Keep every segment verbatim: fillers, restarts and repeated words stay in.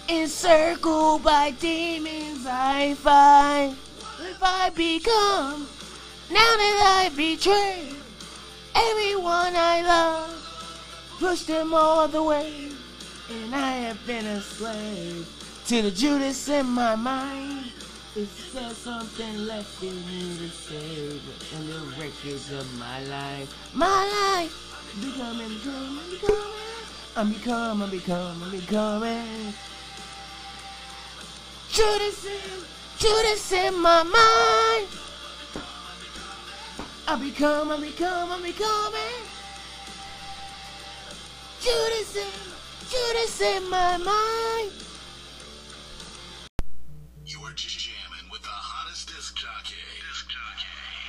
Encircled by demons I find. If I become, now that I betray everyone I love, push them all the way, and I have been a slave to the Judas in my mind. It says something left in me to say, but in the wreckage of my life, my life, becoming, becoming, becoming, I'm becoming, I'm becoming, I'm becoming. Judas in, Judas in my mind. I become, I become, I becoming. Judas in, Judas in my mind. You are jamming with the hottest disc jockey. Disc jockey.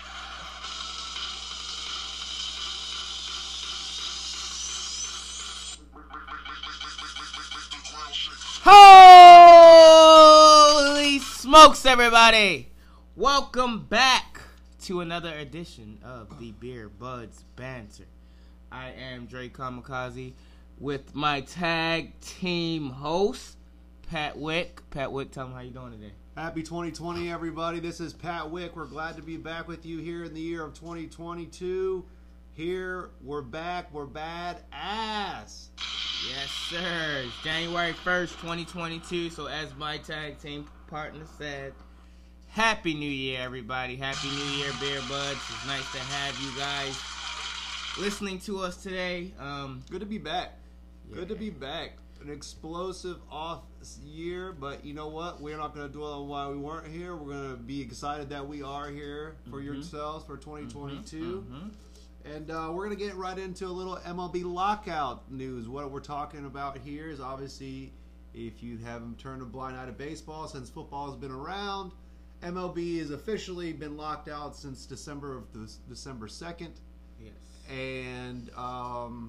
Holy smokes, everybody! Welcome back to another edition of the Beer Buds Banter. I am Dre Kamikaze with my tag team host, Pat Wick. Pat Wick, tell them how you doing today. Happy twenty twenty, everybody. This is Pat Wick. We're glad to be back with you here in the year of twenty twenty-two. Here, we're back. We're bad ass. Yes, sir. It's January first, twenty twenty-two. So as my tag team partner said, Happy New Year, everybody. Happy New Year, Beer Buds. It's nice to have you guys listening to us today. Um, Good to be back. yeah. Good to be back. An explosive off year, but you know what? We're not going to dwell on why we weren't here. We're going to be excited that we are here for Mhm. yourselves for twenty twenty-two. Mhm. And uh, we're going to get right into a little M L B lockout news. What we're talking about here is obviously, if you haven't turned a blind eye to baseball since football has been around, M L B has officially been locked out since December of this, December second. Yes. And um,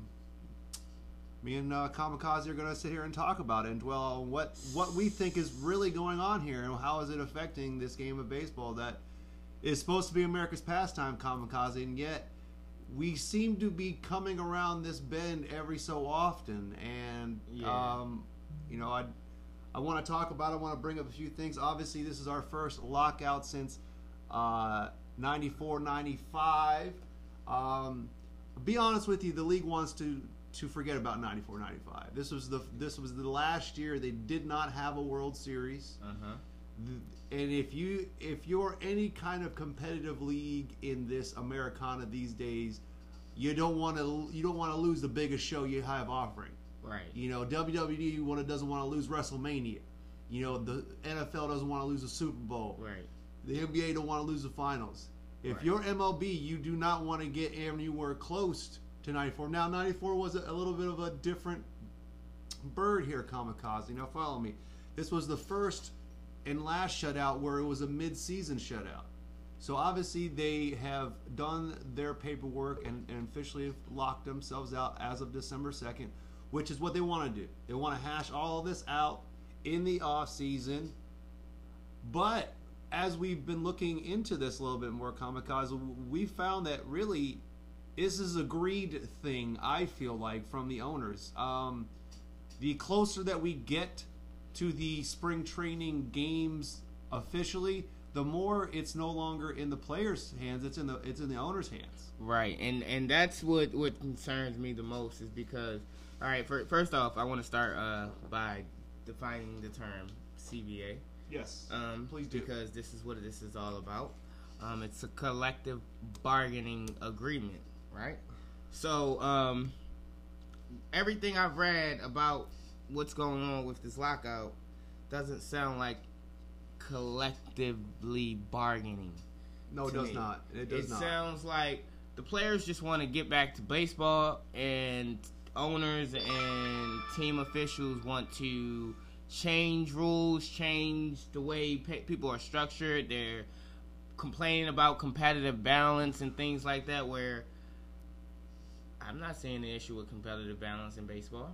me and uh, Kamikaze are going to sit here and talk about it and dwell on what, what we think is really going on here and how is it affecting this game of baseball that is supposed to be America's pastime, Kamikaze, and yet we seem to be coming around this bend every so often. And, Yeah. um, you know, I I want to talk about it. I want to bring up a few things. Obviously, this is our first lockout since uh, ninety-four ninety-five. Um, be honest with you, the league wants to to forget about ninety-four ninety-five. This was the this was the last year they did not have a World Series. Uh-huh. And if you if you're any kind of competitive league in this Americana these days, you don't want to you don't want to lose the biggest show you have offering. Right. You know, W W E wanna- doesn't want to lose WrestleMania. You know, the N F L doesn't want to lose the Super Bowl. Right. The N B A don't want to lose the finals. If Right. you're M L B, you do not want to get anywhere close to ninety-four. Now, ninety-four was a, a little bit of a different bird here, Kamikaze. Now, follow me. This was the first and last shutout where it was a mid-season shutout. So, obviously, they have done their paperwork and, and officially have locked themselves out as of December second, which is what they want to do. They want to hash all of this out in the off-season. But as we've been looking into this a little bit more, Kamikaze, we found that really this is a greed thing, I feel like, from the owners. Um, the closer that we get to the spring training games officially, the more it's no longer in the players' hands, it's in the it's in the owners' hands. Right, and and that's what, what concerns me the most is because, all right, for, first off, I want to start uh, by defining the term C B A. Yes, Um, please do. Because this is what this is all about. Um, it's a collective bargaining agreement, right? So, um, everything I've read about what's going on with this lockout doesn't sound like collectively bargaining. No, it to does me. not. It does it not. sounds like the players just want to get back to baseball, and owners and team officials want to change rules, change the way pe- people are structured. They're complaining about competitive balance and things like that, where I'm not seeing the issue with competitive balance in baseball.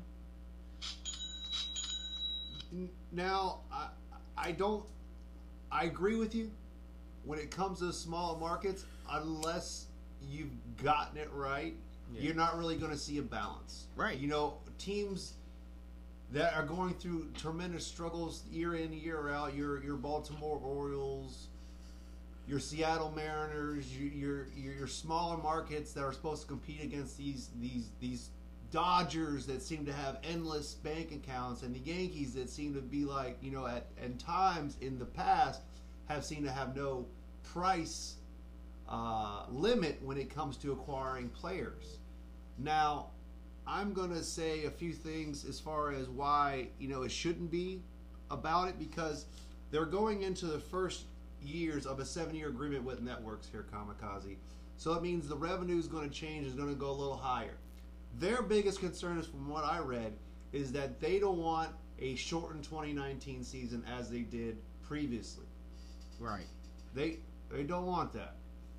Now, I, I don't. I agree with you when it comes to small markets. Unless you've gotten it right, Yeah. you're not really going to see a balance. Right. You know, teams that are going through tremendous struggles year in, year out. Your your Baltimore Orioles, your Seattle Mariners, your your your smaller markets that are supposed to compete against these these these Dodgers that seem to have endless bank accounts, and the Yankees that seem to be like, you know, at, at times in the past have seemed to have no price uh, limit when it comes to acquiring players. Now, I'm going to say a few things as far as why, you know, it shouldn't be about it, because they're going into the first years of a seven-year agreement with networks here, Kamikaze. So it means the revenue is going to change, is going to go a little higher. Their biggest concern is, from what I read, is that they don't want a shortened twenty nineteen season as they did previously. Right. They they don't want that.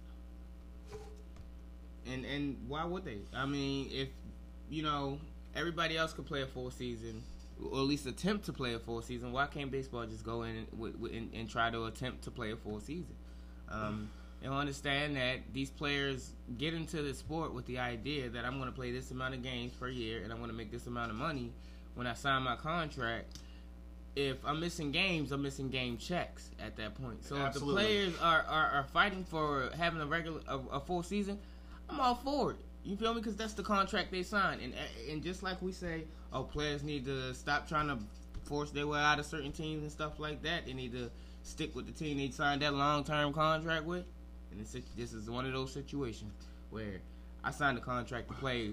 And and why would they? I mean, if, you know, everybody else could play a full season, or at least attempt to play a full season, why can't baseball just go in and, and, and try to attempt to play a full season? Um, and understand that these players get into the sport with the idea that I'm going to play this amount of games per year and I'm going to make this amount of money when I sign my contract. If I'm missing games, I'm missing game checks at that point. So Absolutely. If the players are, are, are fighting for having a regular a, a full season, I'm all for it. You feel me? Because that's the contract they signed. And and just like we say, oh, players need to stop trying to force their way out of certain teams and stuff like that. They need to stick with the team they signed that long-term contract with. And this, this is one of those situations where I signed a contract to play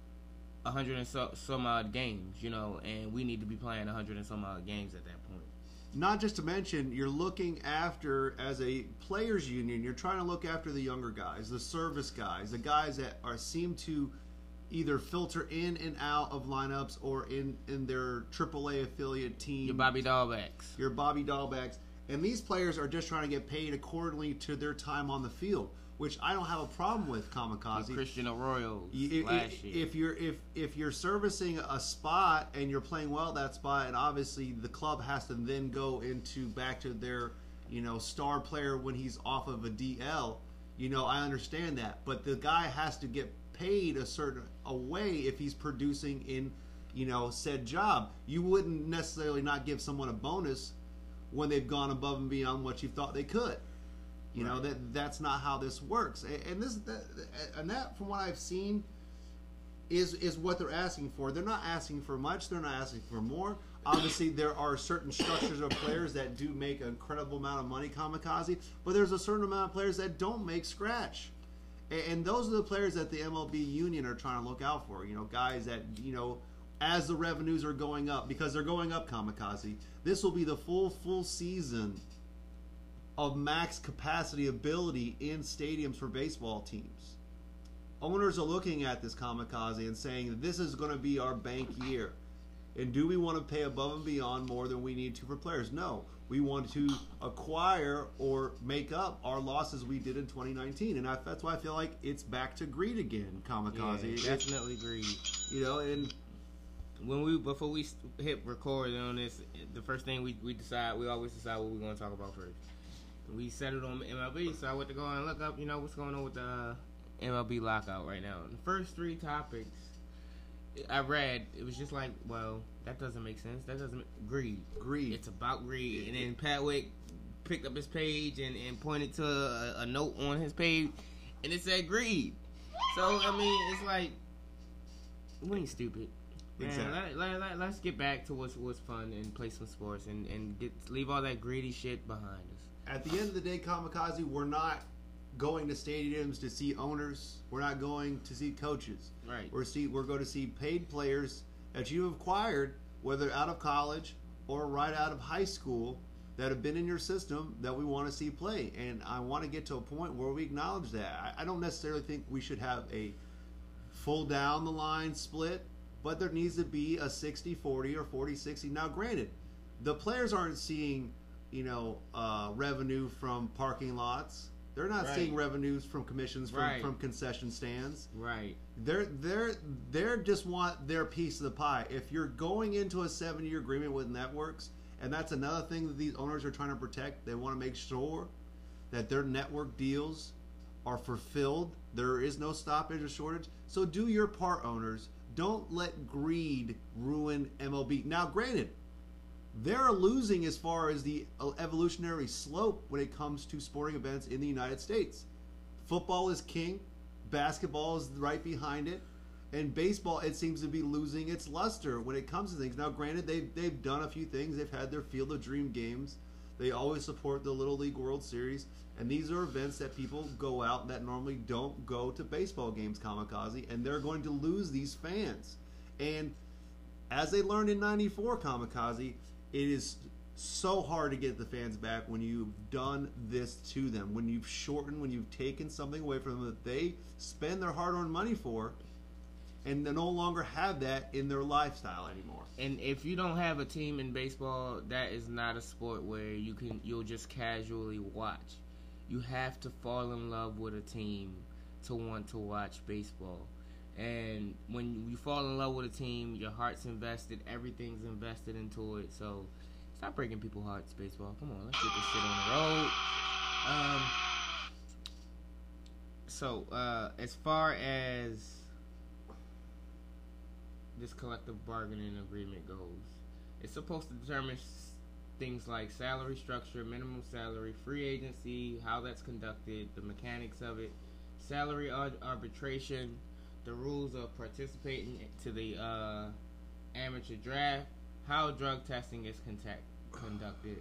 a hundred and so, some odd games, you know, and we need to be playing a hundred and some odd games at that point. Not just to mention, you're looking after, as a players union, you're trying to look after the younger guys, the service guys, the guys that are seem to either filter in and out of lineups or in, in their triple A affiliate team. Your Bobby Dahlbacks. Your Bobby Dahlbacks. And these players are just trying to get paid accordingly to their time on the field, which I don't have a problem with, Kamikaze. Your Christian Arroyo If, last year. if you're if if you're servicing a spot and you're playing well at that spot, and obviously the club has to then go into back to their, you know, star player when he's off of a D L, you know, I understand that, but the guy has to get paid a certain a way if he's producing in, you know, said job. You wouldn't necessarily not give someone a bonus when they've gone above and beyond what you thought they could. You know, Right. that that's not how this works. And, and this that, and that, from what I've seen, is is what they're asking for. They're not asking for much. They're not asking for more. Obviously, there are certain structures of players that do make an incredible amount of money, Kamikaze, but there's a certain amount of players that don't make scratch. And, and those are the players that the M L B union are trying to look out for. You know, guys that, you know, as the revenues are going up, because they're going up, Kamikaze, this will be the full, full season of max capacity ability in stadiums for baseball teams. Owners are looking at this, Kamikaze, and saying that this is going to be our bank year. And do we want to pay above and beyond more than we need to for players? No. We want to acquire or make up our losses we did in twenty nineteen. And I, that's why I feel like it's back to greed again, Kamikaze. Yeah, It's- definitely greed. You know, and When we before we hit record on this, the first thing we, we decide, we always decide what we're going to talk about first. We settled on M L B, so I went to go and look up, you know, what's going on with the uh, M L B lockout right now. The first three topics I read, it was just like, well, that doesn't make sense. That doesn't make, greed. greed. It's about greed. And then Pat Wick picked up his page and, and pointed to a, a note on his page, and it said greed. So I mean, it's like, we ain't stupid. Man, Exactly. let, let, let, let's get back to what's what's fun and play some sports and, and get leave all that greedy shit behind us. At the end of the day, Kamikaze, we're not going to stadiums to see owners. We're not going to see coaches. Right. We're see we're going to see paid players that you have acquired, whether out of college or right out of high school, that have been in your system that we want to see play. And I want to get to a point where we acknowledge that. I, I don't necessarily think we should have a full down the line split, but there needs to be a sixty forty or forty sixty. Now, granted, the players aren't seeing, you know, uh, revenue from parking lots. They're not Right. seeing revenues from commissions from, Right. from concession stands. Right. They're they're they're just want their piece of the pie. If you're going into a seven year agreement with networks, and that's another thing that these owners are trying to protect, they want to make sure that their network deals are fulfilled. There is no stoppage or shortage. So do your part, owners. don't let greed ruin M L B. Now, granted, they're losing as far as the evolutionary slope when it comes to sporting events in the United States. Football is king, basketball is right behind it, and baseball, it seems to be losing its luster when it comes to things. Now, granted, they've, they've done a few things. They've had their Field of Dream games. They always support the Little League World Series, and these are events that people go out that normally don't go to baseball games, Kamikaze, and they're going to lose these fans. And as they learned in ninety-four, Kamikaze, it is so hard to get the fans back when you've done this to them, when you've shortened, when you've taken something away from them that they spend their hard-earned money for, and they no longer have that in their lifestyle anymore. And if you don't have a team in baseball, that is not a sport where you can you'll just casually watch. You have to fall in love with a team to want to watch baseball. And when you fall in love with a team, your heart's invested, everything's invested into it. So stop breaking people's hearts, baseball. Come on, let's get this shit on the road. Um, so uh, as far as this collective bargaining agreement goes, it's supposed to determine things like salary structure, minimum salary, free agency, how that's conducted, the mechanics of it, salary arbitration, the rules of participating to the uh, amateur draft, how drug testing is contact, conducted,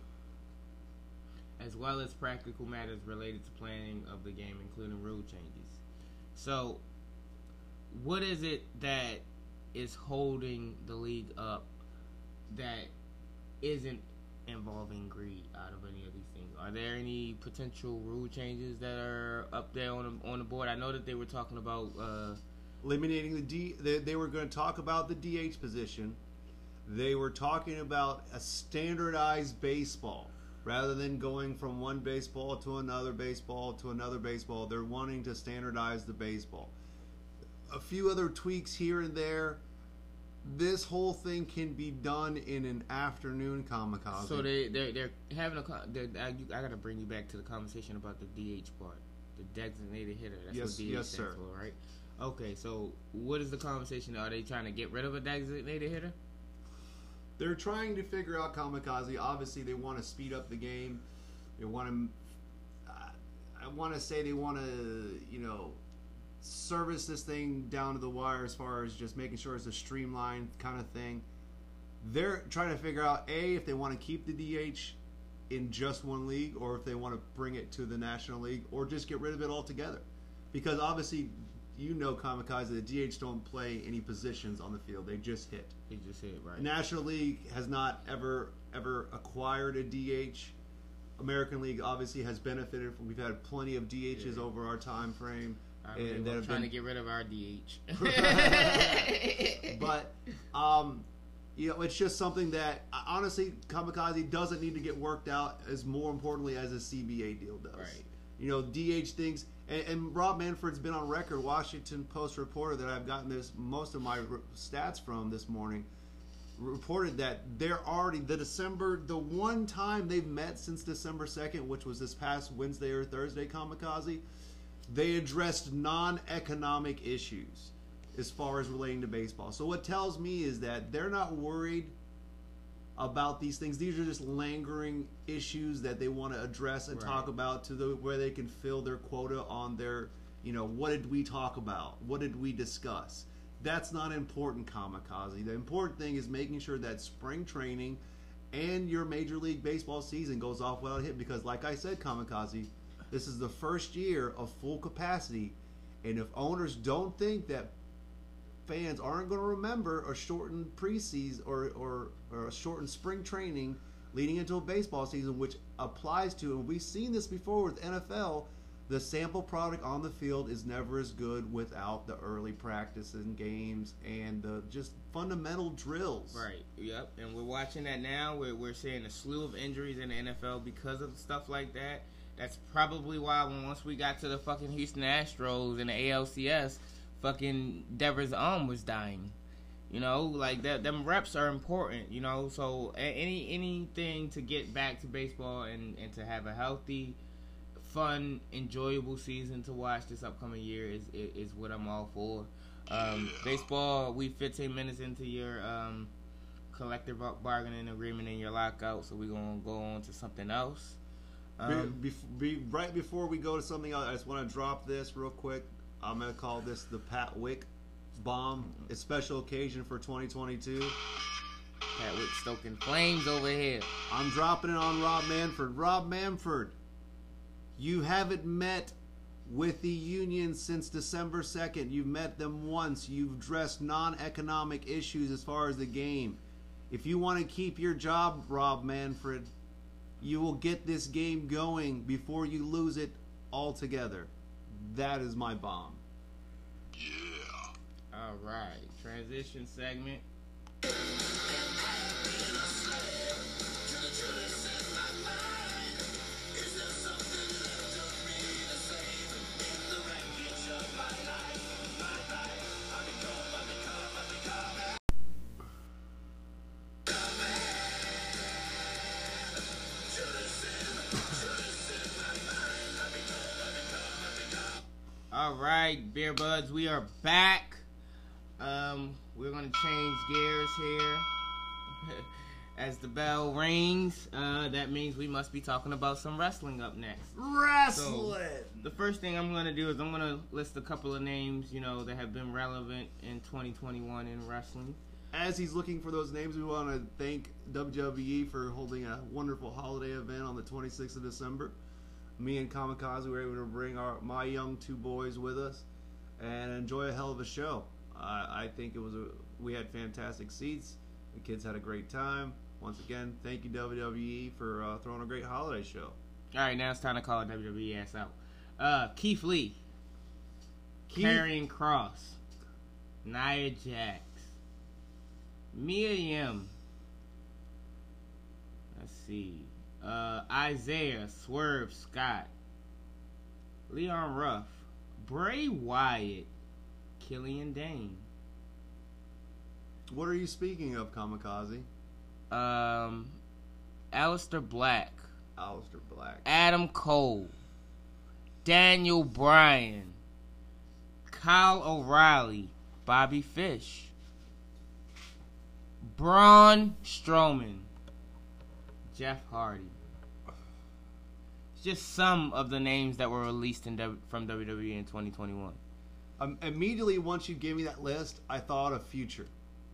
as well as practical matters related to planning of the game, including rule changes. So, what is it that is holding the league up that isn't involving greed out of any of these things? Are there any potential rule changes that are up there on the, on the board? I know that they were talking about uh, eliminating the D. They, they were going to talk about the D H position. They were talking about a standardized baseball rather than going from one baseball to another baseball to another baseball. They're wanting to standardize the baseball. A few other tweaks here and there. This whole thing can be done in an afternoon, Kamikaze. So they they're, they're having a. They're, I, I got to bring you back to the conversation about the D H part, the designated hitter. That's yes, what D H yes, stands sir. for, right? Okay, so what is the conversation? Are they trying to get rid of a designated hitter? They're trying to figure out, Kamikaze. Obviously, they want to speed up the game. They want to. Uh, I want to say they want to, you know, service this thing down to the wire as far as just making sure it's a streamlined kind of thing. They're trying to figure out, A, if they want to keep the D H in just one league, or if they want to bring it to the National League, or just get rid of it altogether. Because obviously, you know, Kamikaze, the D H don't play any positions on the field. They just hit. They just hit, right. The National League has not ever, ever acquired a D H. American League obviously has benefited from, we've had plenty of D Hs yeah. over our time frame. I really and that trying been, to get rid of our D H. But, um, you know, it's just something that, honestly, Kamikaze doesn't need to get worked out as more importantly as a C B A deal does. Right. You know, D H things, and, and Rob Manfred's been on record, Washington Post reporter that I've gotten this most of my re- stats from this morning, reported that they're already, the December, the one time they've met since December second, which was this past Wednesday or Thursday, Kamikaze, they addressed non-economic issues as far as relating to baseball. So what tells me is that they're not worried about these things. These are just lingering issues that they want to address and right. talk about to the where they can fill their quota on their, you know, what did we talk about? What did we discuss? That's not important, Kamikaze. The important thing is making sure that spring training and your Major League Baseball season goes off without a hit, because like I said, Kamikaze, this is the first year of full capacity, and if owners don't think that fans aren't going to remember a shortened preseason or, or, or a shortened spring training leading into a baseball season, which applies to, and we've seen this before with N F L, the sample product on the field is never as good without the early practice and games and the just fundamental drills. Right, yep, and we're watching that now. We're, we're seeing a slew of injuries in the N F L because of stuff like that. That's probably why when once we got to the fucking Houston Astros in the A L C S, fucking Devers' arm was dying. You know, like that. Them reps are important. You know, so any anything to get back to baseball and, and to have a healthy, fun, enjoyable season to watch this upcoming year is is, is what I'm all for. Um, baseball, we fifteen minutes into your um, collective bargaining agreement and your lockout, so we're going to go on to something else. Um, be, be, be, right before we go to something else, I just want to drop this real quick. I'm going to call this the Pat Wick bomb. It's special occasion for twenty twenty-two. Pat Wick stoking flames over here. I'm dropping it on Rob Manfred. Rob Manfred, you haven't met with the union since December second. You've met them once. You've addressed non-economic issues as far as the game. If you want to keep your job, Rob Manfred, you will get this game going before you lose it altogether. That is my bomb. Yeah. All right. Transition segment. All right, Beer Buds, we are back. Um, we're going to change gears here. As the bell rings, uh, that means we must be talking about some wrestling up next. Wrestling! So, the first thing I'm going to do is I'm going to list a couple of names, you know, that have been relevant in twenty twenty-one in wrestling. As he's looking for those names, we want to thank W W E for holding a wonderful holiday event on the twenty-sixth of December. Me and Kamikaze were able to bring our my young two boys with us and enjoy a hell of a show. Uh, I think it was a we had fantastic seats. The kids had a great time. Once again, thank you W W E for uh, throwing a great holiday show. All right, now it's time to call a W W E ass out. Uh, Keith Lee, Keith- Karrion Kross, Nia Jax, Mia Yim. Let's see. Uh, Isaiah Swerve Scott, Leon Ruff, Bray Wyatt, Killian Dane. What are you speaking of, Kamikaze? Um, Aleister Black, Aleister Black. Adam Cole, Daniel Bryan, Kyle O'Reilly, Bobby Fish, Braun Strowman, Jeff Hardy. It's just some of the names that were released in w- from W W E in twenty twenty-one. Um, immediately, once you gave me that list, I thought of future.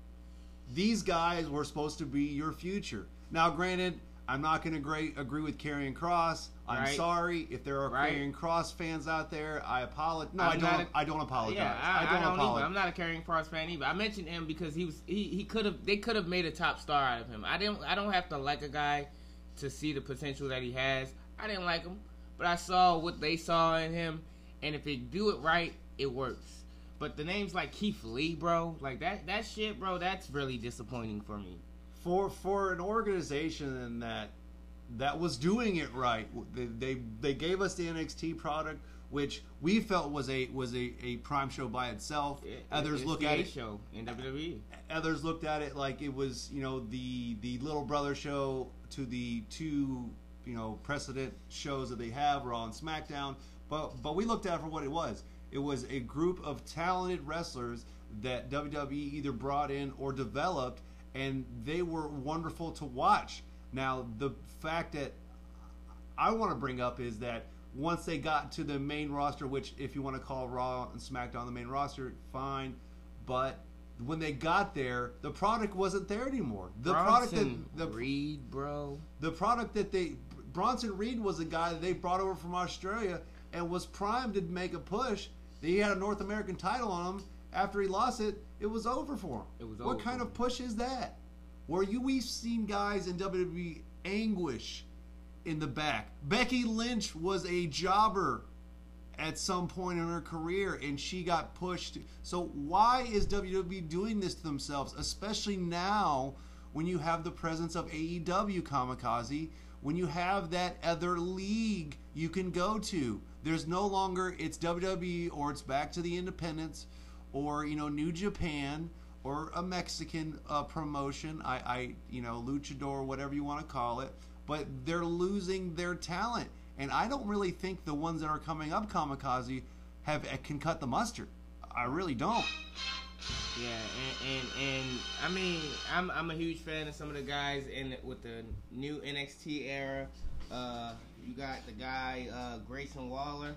These guys were supposed to be your future. Now, granted, I'm not going to agree, agree with Karrion Kross. I'm Right. sorry if there are Right. Karrion Kross fans out there. I apologize. No, I'm I don't. not a- I don't apologize. Yeah, I, I don't, don't, either. apologize. I'm not a Karrion Kross fan either. I mentioned him because he was he, he could have they could have made a top star out of him. I didn't. I don't have to like a guy to see the potential that he has. I didn't like him, but I saw what they saw in him, and if they do it right, it works. But the names like Keith Lee, bro, like that that shit, bro, that's really disappointing for me. For for an organization that that was doing it right, they they, they gave us the N X T product, which we felt was a was a, a prime show by itself. It, Others it's look the at A it. show in W W E. Others looked at it like it was, you know, the the little brother show to the two, you know, precedent shows that they have, Raw and SmackDown. But but we looked at it for what it was. It was a group of talented wrestlers that W W E either brought in or developed, and they were wonderful to watch. Now, the fact that I want to bring up is that once they got to the main roster, which if you want to call Raw and SmackDown the main roster, fine. But when they got there, the product wasn't there anymore. The product Bronson that the Reed, bro. the product that they Bronson Reed was a guy that they brought over from Australia and was primed to make a push. He had a North American title on him. After he lost it, it was over for him. It was what over kind for of push is that? Where you we've seen guys in W W E anguish in the back. Becky Lynch was a jobber at some point in her career, and she got pushed. So why is W W E doing this to themselves, especially now when you have the presence of A E W, Kamikaze, when you have that other league you can go to? There's no longer it's W W E or it's back to the independents or, you know, New Japan or a Mexican uh, promotion, I, I, you know, luchador, whatever you want to call it, but they're losing their talent. And I don't really think the ones that are coming up, Kamikaze, have can cut the mustard. I really don't. Yeah, and, and and I mean, I'm I'm a huge fan of some of the guys in with the new N X T era. Uh, you got the guy uh, Grayson Waller.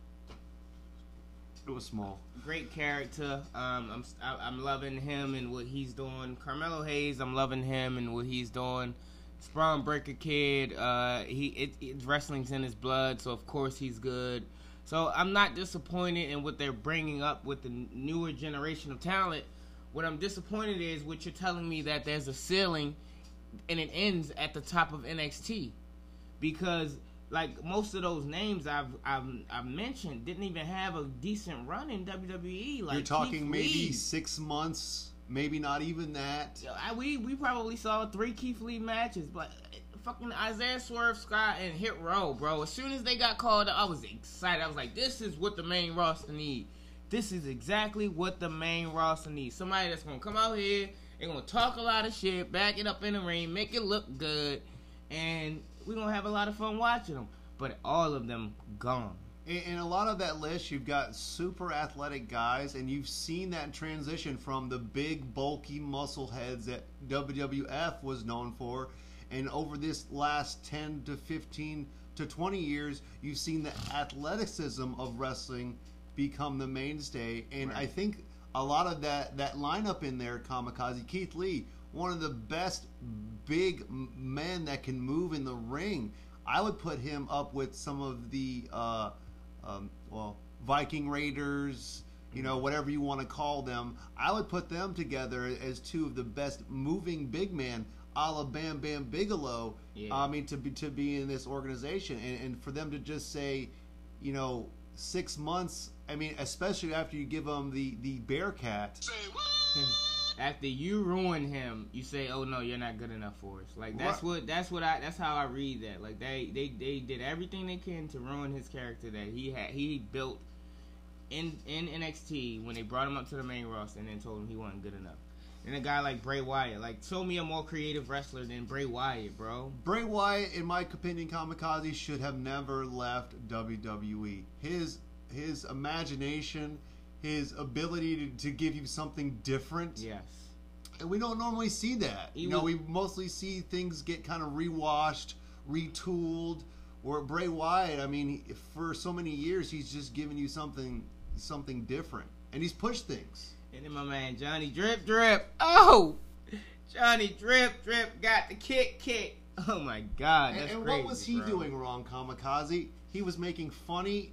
It was small. Great character. Um, I'm I, I'm loving him and what he's doing. Carmelo Hayes, I'm loving him and what he's doing. Spawn Breaker Kid. Uh, he it, it wrestling's in his blood, so of course he's good. So I'm not disappointed in what they're bringing up with the newer generation of talent. What I'm disappointed is what you're telling me that there's a ceiling and it ends at the top of N X T. Because like most of those names I've I've, I've mentioned didn't even have a decent run in W W E. Like You're talking Keith maybe Lee. six months, maybe not even that. I, we we probably saw three Keith Lee matches, but fucking Isaiah Swerve Scott and Hit Row, bro. As soon as they got called up, I was excited. I was like, this is what the main roster need. This is exactly what the main roster needs. Somebody that's gonna come out here and gonna talk a lot of shit, back it up in the ring, make it look good, and we're gonna have a lot of fun watching them. But all of them gone. In, in a lot of that list, you've got super athletic guys, and you've seen that transition from the big, bulky muscle heads that W W F was known for. And over this last ten to fifteen to twenty years, you've seen the athleticism of wrestling become the mainstay. And Right. I think a lot of that, that lineup in there, Kamikaze, Keith Lee, one of the best big m- men that can move in the ring. I would put him up with some of the, uh, um, well, Viking Raiders, you know, whatever you want to call them. I would put them together as two of the best moving big men, a la Bam Bam Bigelow. Yeah. I mean, to be to be in this organization, and, and for them to just say, you know, six months. I mean, especially after you give them the the Bearcat. Say what? After you ruin him, you say, "Oh no, you're not good enough for us." Like that's Right. what that's what I that's how I read that. Like they, they, they did everything they can to ruin his character that he had he built in in N X T when they brought him up to the main roster and then told him he wasn't good enough. And a guy like Bray Wyatt, like show me a more creative wrestler than Bray Wyatt, bro. Bray Wyatt, in my opinion, Kamikaze should have never left W W E. His his imagination, his ability to, to give you something different. Yes. And we don't normally see that. He you know, was- we mostly see things get kind of rewashed, retooled. Or Bray Wyatt, I mean, he- for so many years, he's just given you something something different. And he's pushed things. And then my man Johnny Drip Drip. Oh, Johnny Drip Drip got the kick kick. Oh my God, And, that's and crazy, what was he bro. doing wrong, Kamikaze? He was making funny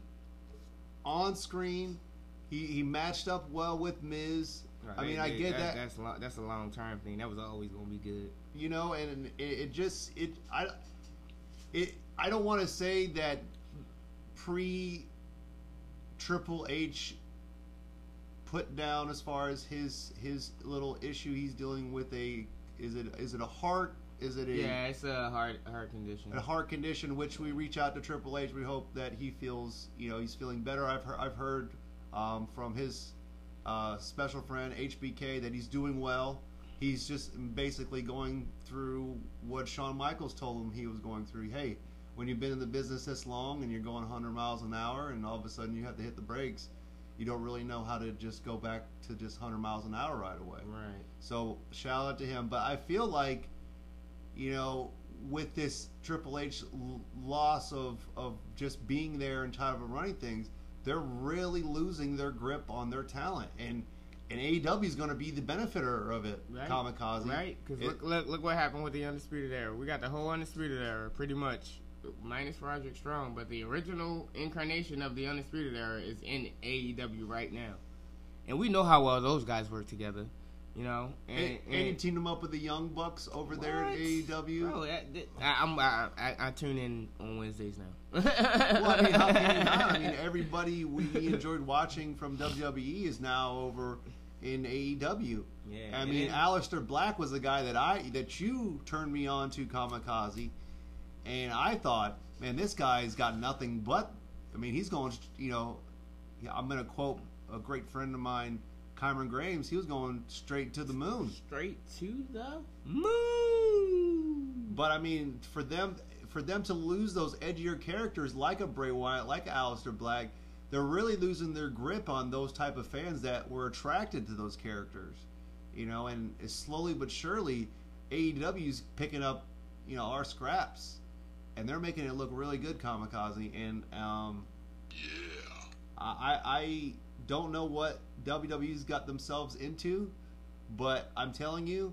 on screen. He, he matched up well with Miz. Right, I mean, that- I get that. That's lo- that's a long term thing. That was always gonna be good. You know, and it, it just it I it I don't want to say that pre Triple H put down as far as his his little issue he's dealing with. A is it is it a heart is it a Yeah, it's a heart heart condition. a heart condition, which we reach out to Triple H. We hope that he feels, you know, he's feeling better. I've heard, I've heard um, from his uh, special friend H B K that he's doing well. He's just basically going through what Shawn Michaels told him he was going through. Hey, when you've been in the business this long and you're going one hundred miles an hour and all of a sudden you have to hit the brakes, you don't really know how to just go back to just one hundred miles an hour right away. Right. So shout out to him. But I feel like, you know, with this Triple H l- loss of, of just being there and kind of running things, they're really losing their grip on their talent. And and A E W is going to be the benefiter of it, Right. Kamikaze. Right? Because It- look, look, look what happened with the Undisputed Era. We got the whole Undisputed Era, pretty much, minus Roderick Strong. But the original incarnation of the Undisputed Era is in A E W right now. And we know how well those guys work together, you know? And, And, and you teamed them up with the Young Bucks over there at What? A E W. Bro, that, that, I, I'm, I, I, I tune in on Wednesdays now. Well, I mean, how can you not? I mean, everybody we enjoyed watching from W W E is now over in A E W. Yeah, I and mean, then- Aleister Black was the guy that I that you turned me on to, Kamikaze, and I thought, man, this guy's got nothing but. I mean, he's going. You know, yeah, I'm going to quote a great friend of mine, Cameron Graves. He was going straight to the moon. Straight to the moon. But I mean, for them, for them to lose those edgier characters like a Bray Wyatt, like a Aleister Black, they're really losing their grip on those type of fans that were attracted to those characters, you know. And slowly but surely, A E W's picking up, you know, our scraps, and they're making it look really good, Kamikaze. And um, Yeah. I I don't know what W W's got themselves into, but I'm telling you,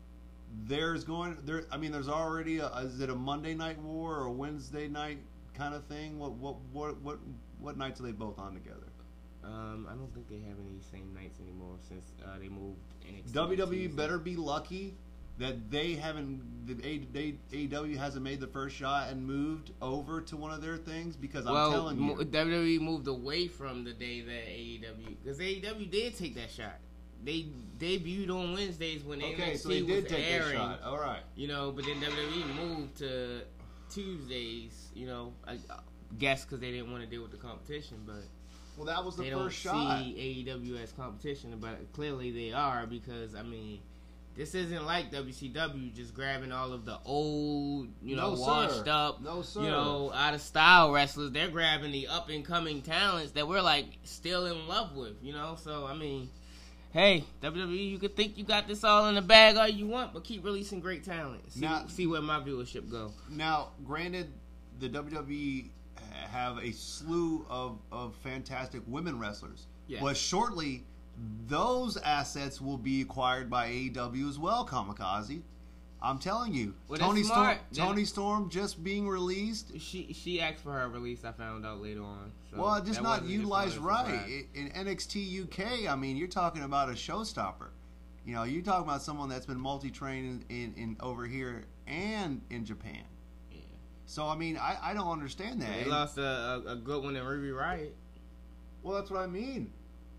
there's going there. I mean, there's already a, is it a Monday Night War or a Wednesday night kind of thing? What what what what what nights are they both on together? Um, I don't think they have any same nights anymore since uh, they moved N X T. W W E Tuesday. better be lucky that they haven't, that A E W hasn't made the first shot and moved over to one of their things, because I'm well, telling you, mo- W W E moved away from the day that A E W, because A E W did take that shot. They debuted on Wednesdays when okay, N X T so they did was take airing, that shot. All right, you know. But then W W E moved to Tuesdays, you know. I, I guess because they didn't want to deal with the competition, but well, that was the they first don't shot. see A E W as competition, but clearly they are, because I mean, this isn't like W C W just grabbing all of the old, you know, No, washed sir. up, No, sir. you know, out of style wrestlers. They're grabbing the up and coming talents that we're like still in love with, you know. So I mean, hey, W W E, you could think you got this all in the bag all you want, but keep releasing great talent. See, Now- see where my viewership go. Now, granted, the W W E have a slew of, of fantastic women wrestlers. Yes. But shortly, those assets will be acquired by A E W as well, Kamikaze. I'm telling you. Well, Tony that's Storm smart. Tony Then- Storm just being released. She she asked for her release. I found out later on. So Well, just that not wasn't utilized just one of the right. surprise. I- In N X T U K, I mean, you're talking about a showstopper. You know, you're talking about someone that's been multi-trained in, in, in over here and in Japan. Yeah. So, I mean, I, I don't understand that. They And- lost a, a, a good one in Ruby Riot. well, that's what I mean.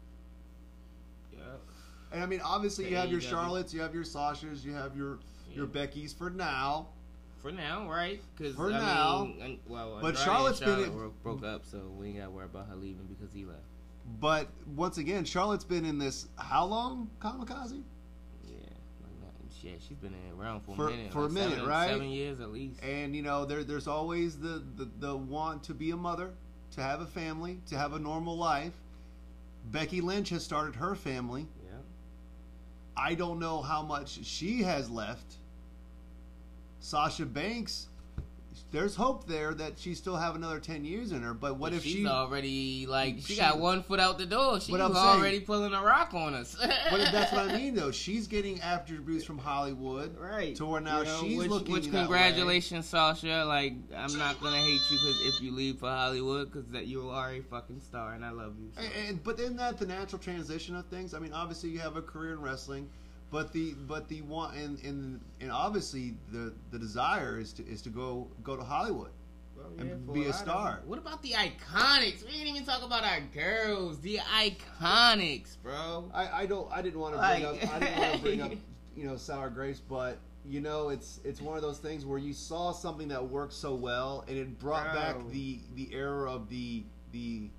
Yeah. And I mean, obviously, The you have your A E W. Charlottes, you have your Sashas, you have your your Yeah. Beckys for now. For now, right? Cause, For I now. Mean, and- well, But Andrade and Charlotte's been Charlotte in- broke, broke up, so we ain't got to worry about her leaving because he left. But once again, Charlotte's been in this how long, Kamikaze? Yeah. Like that. Shit, she's been in around for, For- a minute. for a like minute, seven, right? Seven years at least. And you know, there there's always the, the the want to be a mother, to have a family, to have a normal life. Becky Lynch has started her family. Yeah. I don't know how much she has left. Sasha Banks, there's hope there that she still have another ten years in her. But what But if she's she? already like she, she- got one foot out the door? She's But I'm already saying- pulling a rock on us. But that's what I mean, though. She's getting attributes from Hollywood, Right. To where now You know, she's which, looking. Which that way. congratulations, Sasha. Like I'm not gonna hate you because if you leave for Hollywood, because that you are a fucking star and I love you. So. And, and but isn't that the natural transition of things? I mean, obviously you have a career in wrestling, but the but the one and and, and obviously the the desire is to is to go go to Hollywood. Well, and for be a lot of star. them. What about the Iconics? We didn't even talk about our girls. The Iconics, bro. I, I don't I didn't want to bring Like- up I didn't want to bring up you know Sour Grapes, but you know it's it's one of those things where you saw something that worked so well and it brought Bro. back the the era of the the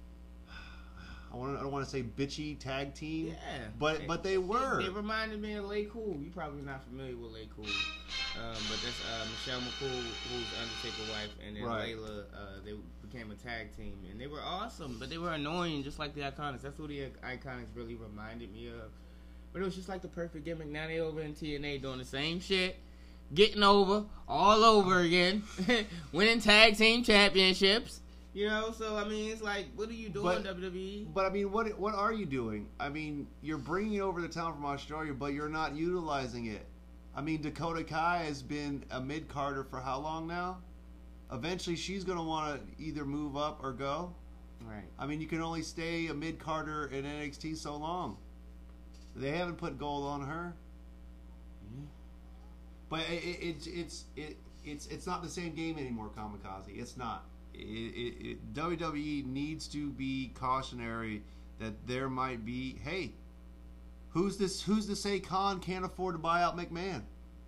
I want I don't want to say bitchy tag team. Yeah, But but they were. They, they reminded me of Lay Cool. You probably not familiar with Lay Cool, um, but that's uh, Michelle McCool, who's Undertaker's wife, and then Right. Layla. Uh, they became a tag team, and they were awesome, but they were annoying, just like the Iconics. That's what the Iconics really reminded me of. But it was just like the perfect gimmick. Now they over in T N A doing the same shit, getting over all over again, winning tag team championships. You know, so I mean, it's like, what are you doing, But- W W E? But I mean, what what are you doing? I mean, you're bringing over the talent from Australia, but you're not utilizing it. I mean, Dakota Kai has been a mid carder for how long now? Eventually, she's going to want to either move up or go. Right. I mean, you can only stay a mid carder in N X T so long. They haven't put gold on her. Mhm. But it, it, it's it's it, it's it's not the same game anymore, Kamikaze. It's not. It, it, it, W W E needs to be cautionary that there might be. Hey, who's this? Who's to say Khan can't afford to buy out McMahon?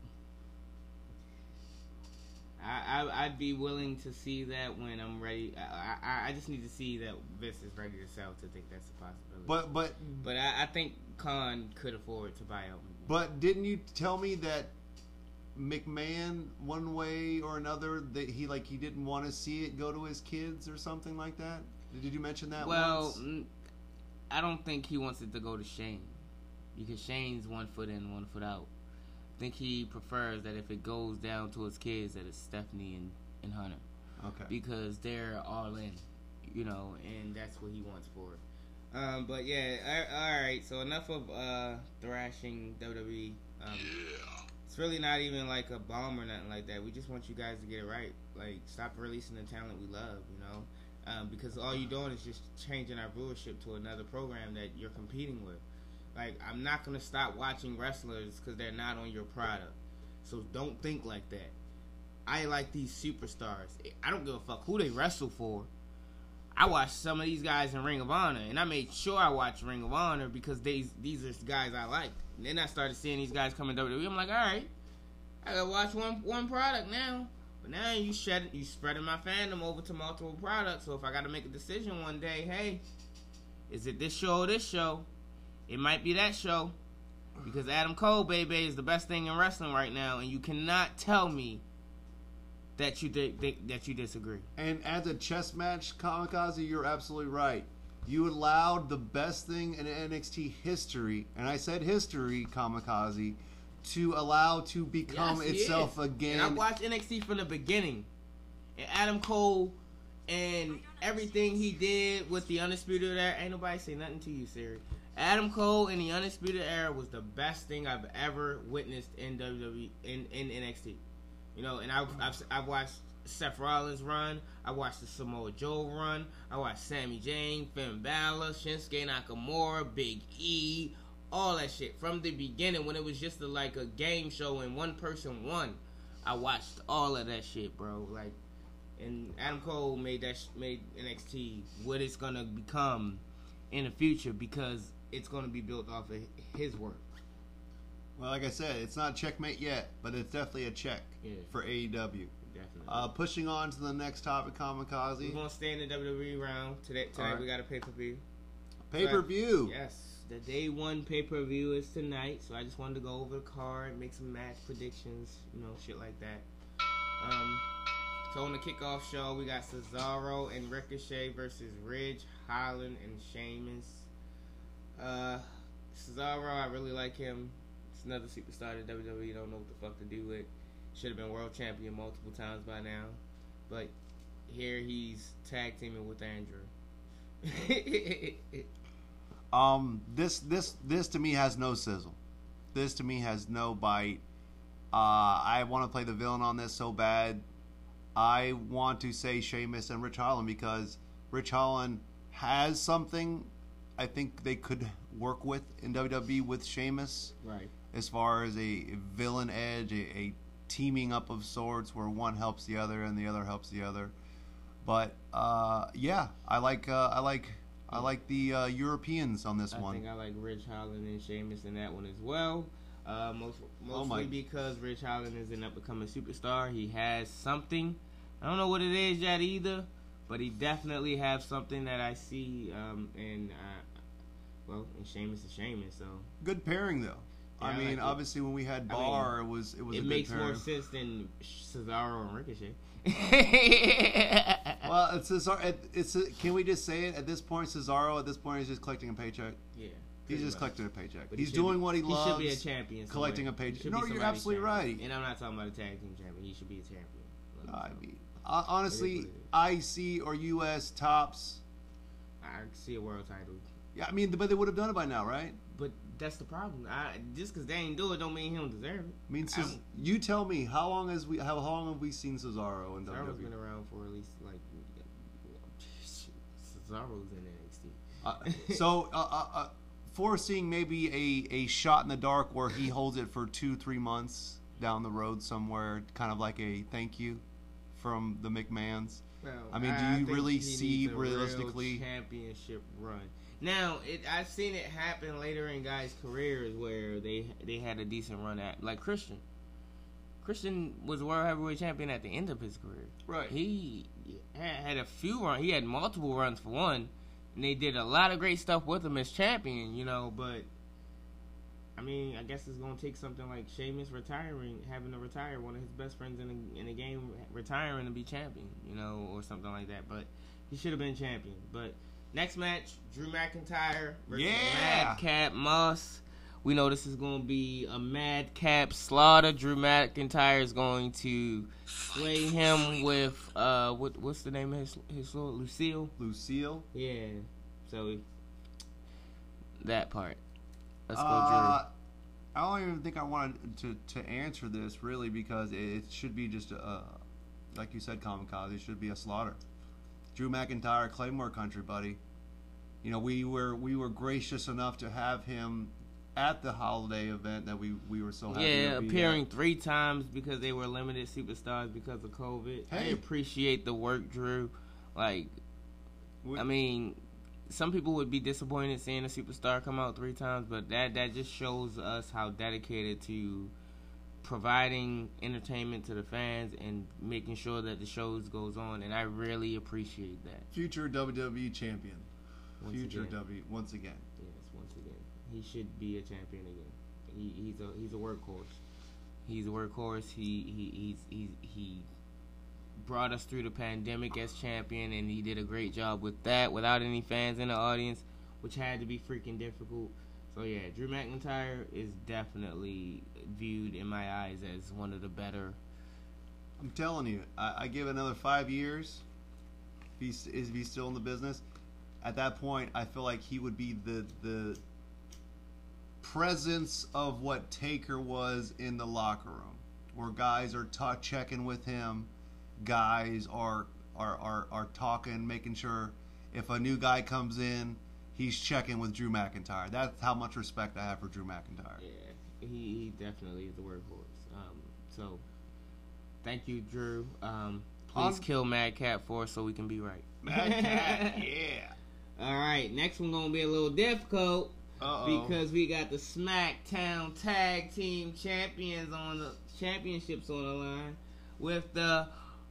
I, I I'd be willing to see that when I'm ready. I, I I just need to see that Vince is ready to sell to think that's a possibility. But but but I, I think Khan could afford to buy out. McMahon. but didn't you tell me that McMahon, one way or another, that he like he didn't want to see it go to his kids or something like that? Did you mention that? Well, once? mm, I don't think he wants it to go to Shane because Shane's one foot in, one foot out. I think he prefers that if it goes down to his kids, that it's Stephanie and, and Hunter. Okay. Because they're all in, you know, and that's what he wants for it. Um, but yeah, all right. So enough of uh, thrashing W W E. Um, Yeah. It's really not even like a bomb or nothing like that. We just want you guys to get it right. Like, stop releasing the talent we love, you know? Um, because all you're doing is just changing our viewership to another program that you're competing with. Like, I'm not going to stop watching wrestlers because they're not on your product. So don't think like that. I like these superstars. I don't give a fuck who they wrestle for. I watched some of these guys in Ring of Honor, and I made sure I watched Ring of Honor because they, these are guys I liked. And then I started seeing these guys come in W W E. I'm like, all right, I gotta watch one one product now. But now you shed you spreading my fandom over to multiple products. So if I gotta make a decision one day, hey, is it this show or this show? It might be that show because Adam Cole, baby, is the best thing in wrestling right now, and you cannot tell me that you di- di- that you disagree. And as a chess match, Kamikaze, you're absolutely right. You allowed the best thing in N X T history, and I said history, Kamikaze, to allow to become Yes, he itself is. again. And I watched N X T from the beginning. And Adam Cole and everything he did with the Undisputed Era, ain't nobody say nothing to you, Siri. Adam Cole in the Undisputed Era was the best thing I've ever witnessed in W W E, in, in N X T. You know, and I've, I've, I've watched Seth Rollins run. I watched the Samoa Joe run. I watched Sami Zayn, Finn Balor, Shinsuke Nakamura, Big E, all that shit from the beginning when it was just a, like a game show and one person won. I watched all of that shit, bro. Like, and Adam Cole made that sh- made N X T what it's gonna become in the future because it's gonna be built off of his work. Well, like I said, it's not checkmate yet, but it's definitely a check Yeah. for A E W. Definitely. Uh, pushing on to the next topic, We're Kamikaze. gonna stay in the W W E round today. Tonight All right. we got a pay per view. Pay per view. Yes, the day one pay per view is tonight, so I just wanted to go over the card, make some match predictions, you know, shit like that. Um, so on the kickoff show, we got Cesaro and Ricochet versus Ridge, Holland, and Sheamus. Uh, Cesaro, I really like him. It's another superstar that W W E don't know what the fuck to do with. Should have been world champion multiple times by now, but here he's tag teaming with Andrew. Um, this this this to me has no sizzle. This to me has no bite. Uh, I want to play the villain on this so bad. I want to say Sheamus and Rich Holland because Rich Holland has something I think they could work with in W W E with Sheamus. Right. As far as a villain edge, a, a teaming up of sorts where one helps the other and the other helps the other. But uh, yeah, I like uh, I like I like the uh, Europeans on this I one. think I like Rich Holland and Sheamus in that one as well. Uh, most, Oh mostly my. because Rich Holland is an up-and-coming superstar. He has something. I don't know what it is yet either, but he definitely has something that I see. Um, and uh, well, and Sheamus is Sheamus, so Good pairing though. Yeah, I I mean, like it. obviously when we had I mean, Bar, it was it was it a good makes pairing. more sense than Cesaro and Ricochet. Well, it's Cesaro. it- It's a, can we just say it at this point? Cesaro at this point is just collecting a paycheck. Yeah, He's pretty just much. collecting a paycheck. But he He's should doing be- what he, he loves. should be a champion. collecting somewhere. a paycheck. He should No, be you're somebody's absolutely champion. right. And I'm not talking about a tag team champion. He should be a champion. I mean, uh, honestly, It is what it is. I C or U S tops. I see a world title. Yeah, I mean, but they would have done it by now, right? But that's the problem. I, just because they ain't do it don't mean he don't deserve it. I mean, Ces- I'm- you tell me how long has we how long have we seen Cesaro in W Cesaro's W E? been around for at least like Cesaro's in N X T. Uh, so, uh, uh, uh, foreseeing maybe a, a shot in the dark where he holds it for two, three months down the road somewhere, kind of like a thank you from the McMahons. Well, I mean, do you think really he see needs a real realistically- championship run? Now, it, I've seen it happen later in guys' careers where they they had a decent run at, like Christian. Christian was world heavyweight champion at the end of his career. Right. He had, had a few runs. He had multiple runs for one, and they did a lot of great stuff with him as champion. You know, but I mean, I guess it's gonna take something like Sheamus retiring, having to retire, one of his best friends in the in the game retiring to be champion. You know, or something like that. But he should have been champion. But next match, Drew McIntyre versus Yeah. Madcap Moss. We know this is going to be a Madcap slaughter. Drew McIntyre is going to slay him with uh, what what's the name of his his sword? Lucille. Lucille. Yeah. So that part. Let's go, Uh, I don't even think I wanted to, to answer this really because it, it should be just a, like you said, Kamikaze. It should be a slaughter. Drew McIntyre, Claymore Country, buddy. You know, we were we were gracious enough to have him at the holiday event that we, we were so Drew. happy Yeah, to be appearing at. three times because they were limited superstars because of COVID. I Hey. appreciate the work, Drew. Like, We- I mean, some people would be disappointed seeing a superstar come out three times, but that, that just shows us how dedicated to providing entertainment to the fans and making sure that the shows goes on, and I really appreciate that. future W W E champion. Once future again. W once again. Yes, once again, he should be a champion again. He, he's a he's a workhorse. He's a workhorse. He he he's, he's he brought us through the pandemic as champion, and he did a great job with that without any fans in the audience, which had to be freaking difficult. So yeah, Drew McIntyre is definitely viewed in my eyes as one of the better. I'm telling you, I, I give it another five years. If he's, is he still in the business? At that point, I feel like he would be the the presence of what Taker was in the locker room, where guys are ta- checking with him, guys are, are are are talking, making sure if a new guy comes in, he's checking with Drew McIntyre. That's how much respect I have for Drew McIntyre. Yeah, he, he definitely is the workhorse. Um, so thank you, Drew. Um, please Um, kill Madcap for us so we can be right. Madcap, yeah. All right, next one gonna be a little difficult Uh-oh. because we got the SmackDown Tag Team Champions on the championships on the line with the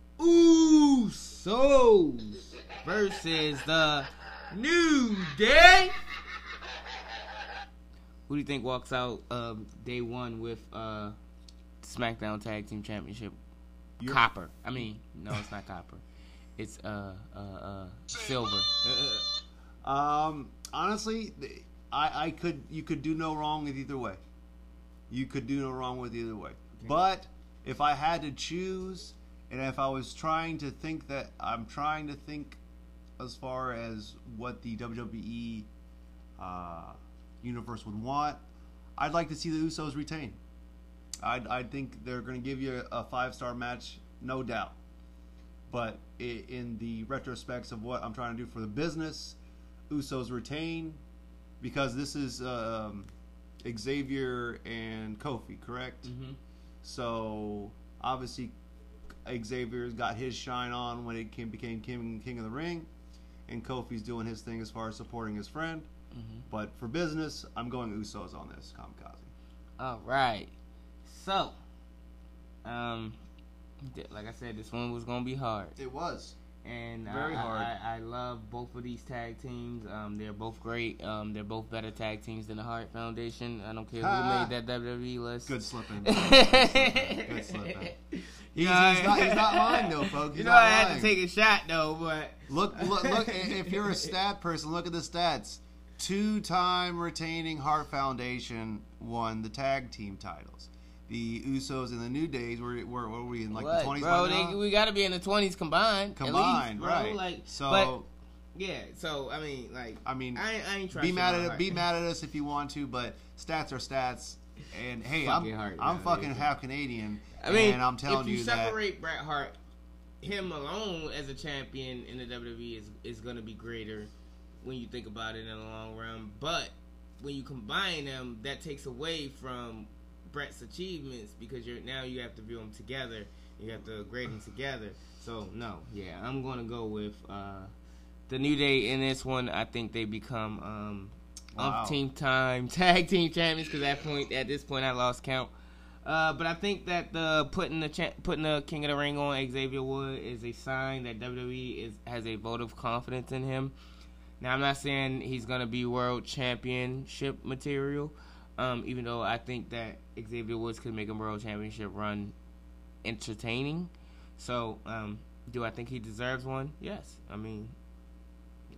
Usos versus the New Day. Who do you think walks out um, day one with uh, SmackDown Tag Team Championship? You're- Copper. I mean, no, it's not copper. It's uh uh uh silver. Um, honestly, th- I, I could you could do no wrong with either way. You could do no wrong with either way. But if I had to choose, and if I was trying to think that I'm trying to think as far as what the W W E uh, universe would want, I'd like to see the Usos retain. I I think they're going to give you a, a five star match, no doubt. But i- in the retrospects of what I'm trying to do for the business, Usos retain because this is um, Xavier and Kofi, correct? Mm-hmm. So obviously Xavier's got his shine on when it came, became King, King of the Ring, and Kofi's doing his thing as far as supporting his friend. Mm-hmm. But for business, I'm going Usos on this, Kamikaze. All right. So, um, th- like I said, this one was gonna be hard, It was. and Very I, hard. I, I love both of these tag teams. Um, they're both great. Um, they're both better tag teams than the Hart Foundation. I don't care who Ha! made that W W E list. Good slipping. Good slipping. Good slipping. He's, he's, not, he's not lying, though, folks. He's You know, not I had lying. to take a shot though, but Look, look, look! If you're a stat person, look at the stats. Two-time retaining Hart Foundation won the tag team titles. The Usos and the New Days were, were, what were we in, like what, the twenties? bro? They, we got to be in the twenties combined. at Combined, least, bro. right? Like, So, but, yeah. So I mean, like, I mean, I, ain't- I ain't trying be to mad shit on at be Hart. mad at us if you want to, but stats are stats. And hey, Fucking I'm Hart I'm now, fucking dude. half Canadian, I mean, and I'm telling if you, you that separate Bret Hart, him alone as a champion in the W W E is is going to be greater when you think about it in the long run. But when you combine them, that takes away from Bret's achievements because you're now you have to view them together. You have to grade them together. So no, yeah, I'm going to go with uh, the New Day in this one. I think they become um, Wow. umpteenth time tag team champions because at point at this point I lost count. Uh, but I think that the putting the cha- putting the King of the Ring on Xavier Wood is a sign that W W E is has a vote of confidence in him. Now I'm not saying he's gonna be world championship material, um, even though I think that Xavier Woods could make a world championship run entertaining. So, um, do I think he deserves one? Yes. I mean,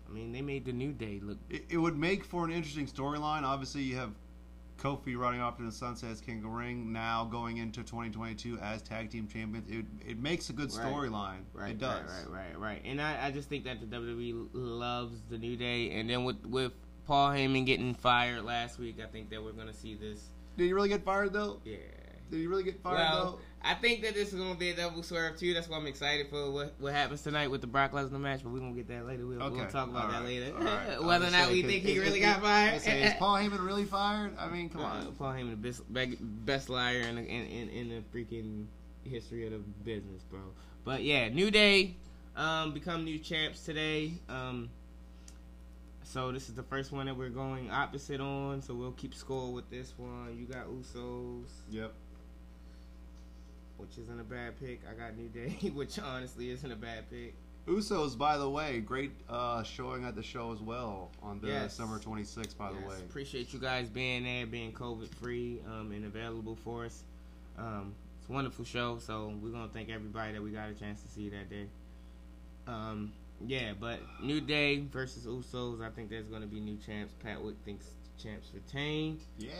I mean, they made the New Day look. It, it would make for an interesting storyline. Obviously, you have Kofi running off to the sunset as King of the Ring, now going into twenty twenty-two as tag team champions. It it makes a good Right. storyline. Right, It does. Right, right, right, right. And I, I just think that the W W E loves the New Day. And then with, with Paul Heyman getting fired last week, I think that we're going to see this. Did he really get fired though? Yeah. Did he really get fired Well, though? I think that this is going to be a double swerve, too. That's why I'm excited for what, what happens tonight with the Brock Lesnar match. But we're going to get that later. We'll, Okay. we'll talk about All that right. later. All right. Whether or I not was we saying, think he is- really is- got fired. I say, is Paul Heyman really fired? I mean, come Uh, on. Paul Heyman, the best, beg- best liar in the, in, in, in the freaking history of the business, bro. But yeah, New Day um, become new champs today. Um, so this is the first one that we're going opposite on. So we'll keep score with this one. You got Usos, Yep. which isn't a bad pick. I got New Day, which honestly isn't a bad pick. Usos, by the way, great uh, showing at the show as well on the Yes. December twenty-sixth, by Yes, the way. appreciate you guys being there, being COVID free um, and available for us. Um, it's a wonderful show, so we're gonna thank everybody that we got a chance to see that day. Um, yeah, but New Day versus Usos, I think there's gonna be new champs. Pat Wick thinks the champs retain. Yeah.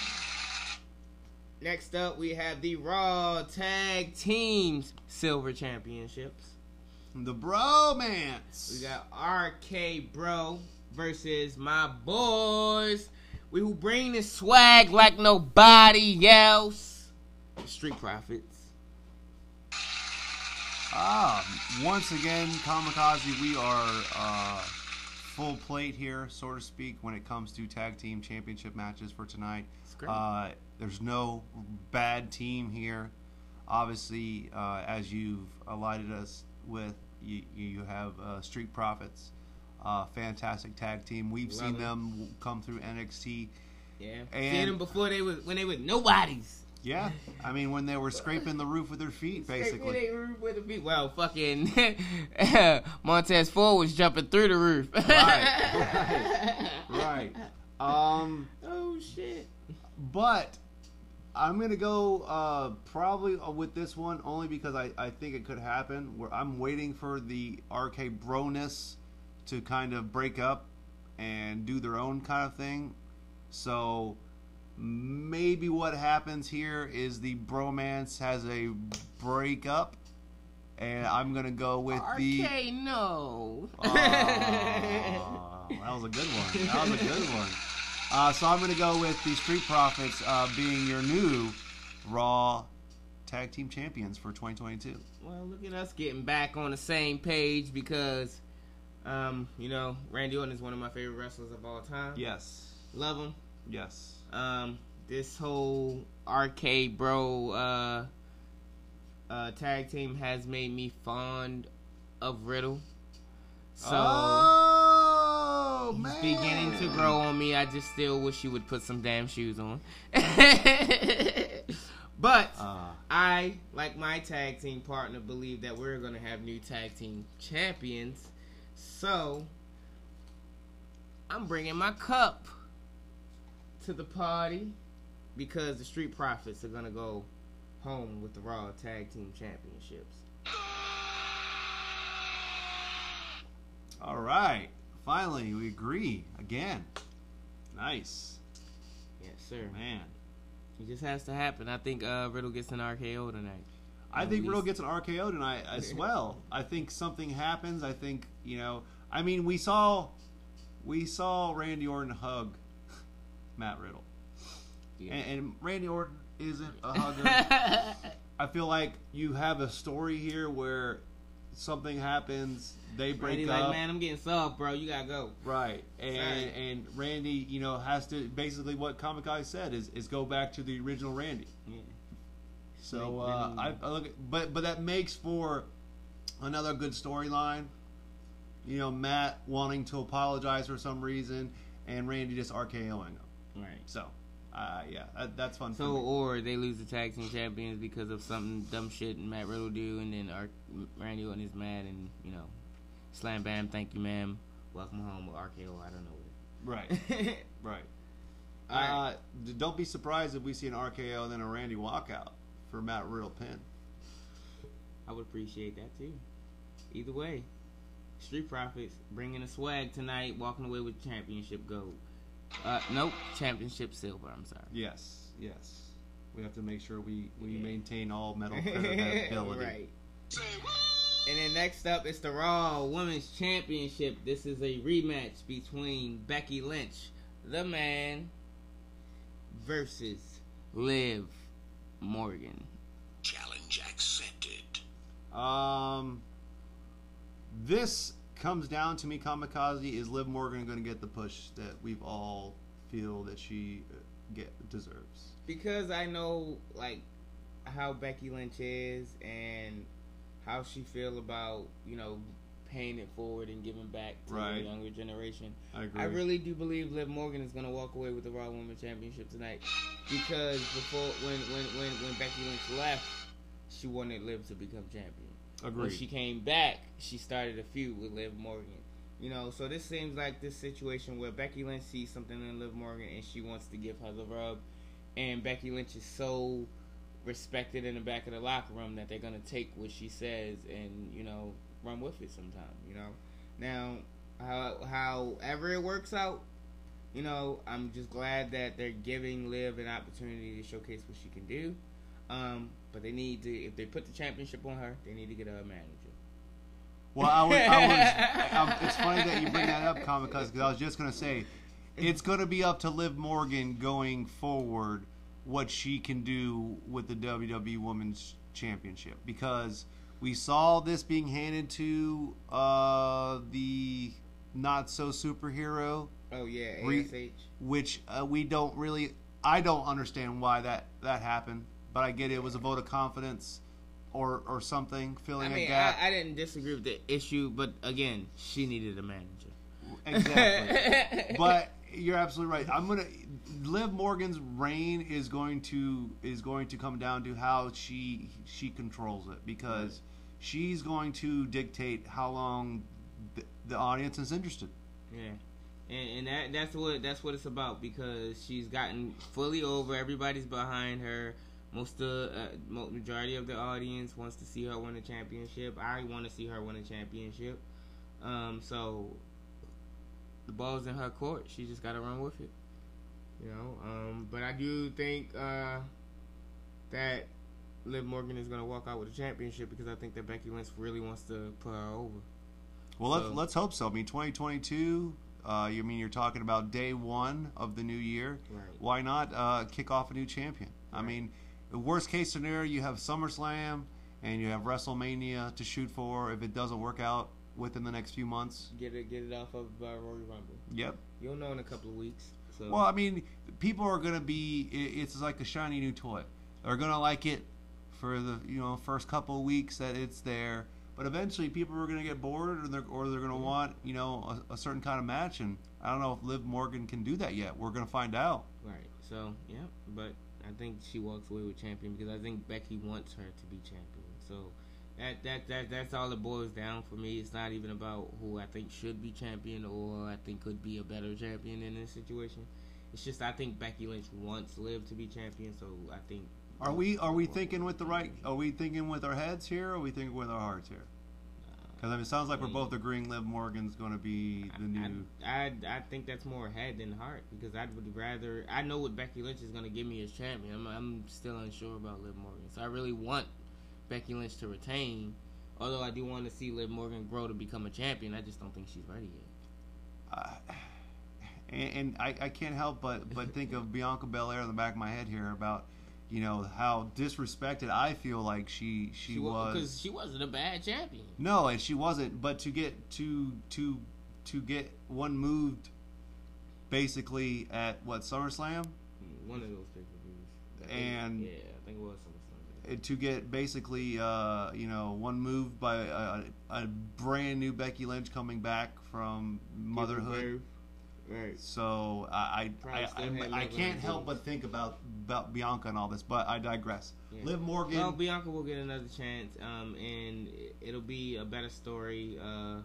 Next up, we have the Raw Tag Teams Silver Championships. The Bromance. We got R K Bro versus my boys. We who bring the swag like nobody else. The Street Profits. Ah, once again, Kamikaze, we are uh, full plate here, so to speak, when it comes to tag team championship matches for tonight. It's great. Uh, there's no bad team here. Obviously, uh, as you've alighted us with, you, you have uh, Street Profits, uh, fantastic tag team. We've Love seen it. them come through N X T. Yeah. And- Seen them before they was when they were nobodies. Yeah, I mean when they were scraping the roof with their feet, basically. Scraping their roof with the feet. Well, fucking Montez Ford was jumping through the roof. Right, right. Um, Oh shit. but I'm gonna go uh, probably with this one only because I, I think it could happen. Where I'm waiting for the R K Broness to kind of break up and do their own kind of thing. So maybe what happens here is the Bromance has a breakup, and I'm gonna go with the. R K, no. Oh, that was a good one. That was a good one. Uh, so I'm going to go with the Street Profits uh, being your new Raw Tag Team Champions for twenty twenty-two. Well, look at us getting back on the same page because, um, you know, Randy Orton is one of my favorite wrestlers of all time. Yes. Love him. Yes. Um, this whole R K Bro uh, uh, tag team has made me fond of Riddle. So oh, he's man. beginning to grow on me. I just still wish you would put some damn shoes on. But Uh, I, like my tag team partner, believe that we're going to have new tag team champions. So I'm bringing my cup to the party because the Street Profits are going to go home with the Raw Tag Team Championships. all right. Finally, we agree again. Nice. Yes, sir. Man. It just has to happen. I think uh, Riddle gets an R K O tonight. I At think least. Riddle gets an R K O tonight as well. I think something happens. I think, you know, I mean, we saw we saw Randy Orton hug Matt Riddle. Yeah. And, and Randy Orton isn't a hugger. I feel like you have a story here where something happens, they break Randy up. like, man, I'm getting soft, bro. You got to go. Right. And Sorry. and Randy, you know, has to basically what Kamikaze said is, is go back to the original Randy. Yeah. So Make uh, Randy- I, I look, at, but but that makes for another good storyline. You know, Matt wanting to apologize for some reason, and Randy just RKOing him. Right. So, uh, yeah, that, that's fun. So, for me. or they lose the tag team champions because of something dumb shit and Matt Riddle do, and then R- Randy Orton is mad, and you know, slam bam, thank you, ma'am, welcome home with R K O. I don't know right, it. right. All right. Uh, d- don't be surprised if we see an R K O and then a Randy walkout for Matt Riddle pin. I would appreciate that too. Either way, Street Profits bringing the swag tonight, walking away with championship gold. Uh, nope, championship silver. I'm sorry. Yes, yes. We have to make sure we, we Yeah. maintain all medal credibility. Right. And then next up is the Raw Women's Championship. This is a rematch between Becky Lynch, the man, versus Liv Morgan. Challenge accepted. Um, this comes down to me, Kamikaze. Is Liv Morgan going to get the push that we've all feel that she uh, get deserves? Because I know, like, how Becky Lynch is and how she feel about, you know, paying it forward and giving back to Right. the younger generation. I agree. I really do believe Liv Morgan is going to walk away with the Raw Women's Championship tonight, because before when when when, when Becky Lynch left, she wanted Liv to become champion. Agreed. When she came back, she started a feud with Liv Morgan. You know, so this seems like this situation where Becky Lynch sees something in Liv Morgan and she wants to give her the rub, and Becky Lynch is so respected in the back of the locker room that they're gonna take what she says and, you know, run with it sometime. You know, now how however it works out, you know, I'm just glad that they're giving Liv an opportunity to showcase what she can do. Um, but they need to, if they put the championship on her, they need to get her a manager. Well, I was. I was um, it's funny that you bring that up, Kamikaze, because I was just going to say, it's going to be up to Liv Morgan going forward what she can do with the W W E Women's Championship, because we saw this being handed to uh, the not so superhero, Oh yeah, Re- A S H. which uh, we don't really. I don't understand why that that happened, but I get it, it was a vote of confidence or or something, filling I mean, a gap. I, I didn't disagree with the issue, but again, she needed a manager. Exactly. But you're absolutely right. I'm gonna Liv Morgan's reign is going to is going to come down to how she she controls it, because Right. she's going to dictate how long the, the audience is interested. Yeah, and, and that that's what that's what it's about, because she's gotten fully over. Everybody's behind her. Most of uh, mo- majority of the audience wants to see her win a championship. I want to see her win a championship. Um, so the ball's in her court. She just got to run with it. You know. Um, but I do think uh, that Liv Morgan is going to walk out with a championship, because I think that Becky Lynch really wants to put her over. Well, So- let's let's hope so. I mean, twenty twenty-two. Uh, you mean you're talking about day one of the new year? Right. Why not uh, kick off a new champion? I Right. mean, the worst case scenario, you have SummerSlam and you have WrestleMania to shoot for. If it doesn't work out within the next few months, Get it, get it off of uh, Royal Rumble. yep. You'll know in a couple of weeks. So. Well, I mean, people are gonna be. it- It's like a shiny new toy. They're gonna like it for the you know first couple of weeks that it's there, but eventually people are gonna get bored, or they're or they're gonna want you know a, a certain kind of match. And I don't know if Liv Morgan can do that yet. We're gonna find out. Right. So, yeah. But I think she walks away with champion, because I think Becky wants her to be champion. So that that that that's all it boils down for me. It's not even about who I think should be champion or I think could be a better champion in this situation. It's just I think Becky Lynch wants Liv to be champion. So I think. Are we are we thinking with the right? Are we thinking with our heads here, or are we thinking with our hearts here? Because I mean, it sounds like we're both agreeing Liv Morgan's going to be the new. I, I I think that's more head than heart, because I would rather. I know what Becky Lynch is going to give me as champion. I'm, I'm still unsure about Liv Morgan, so I really want Becky Lynch to retain. Although I do want to see Liv Morgan grow to become a champion, I just don't think she's ready yet. Uh, and and I, I can't help but but think of Bianca Belair in the back of my head here about you know how disrespected I feel like she she, She was. because she wasn't a bad champion. No, and she wasn't. But to get to to to get one moved, basically at what SummerSlam, One of those pay per views. And- yeah, I think it was SummerSlam. uh, to get basically uh, you know one moved by a, a brand new Becky Lynch coming back from motherhood. Right. So I Probably I, still I, had I, I love can't in help her but think about about Bianca and all this, but I digress. Yeah. Liv Morgan. Well, Bianca will get another chance, um, and it'll be a better story uh,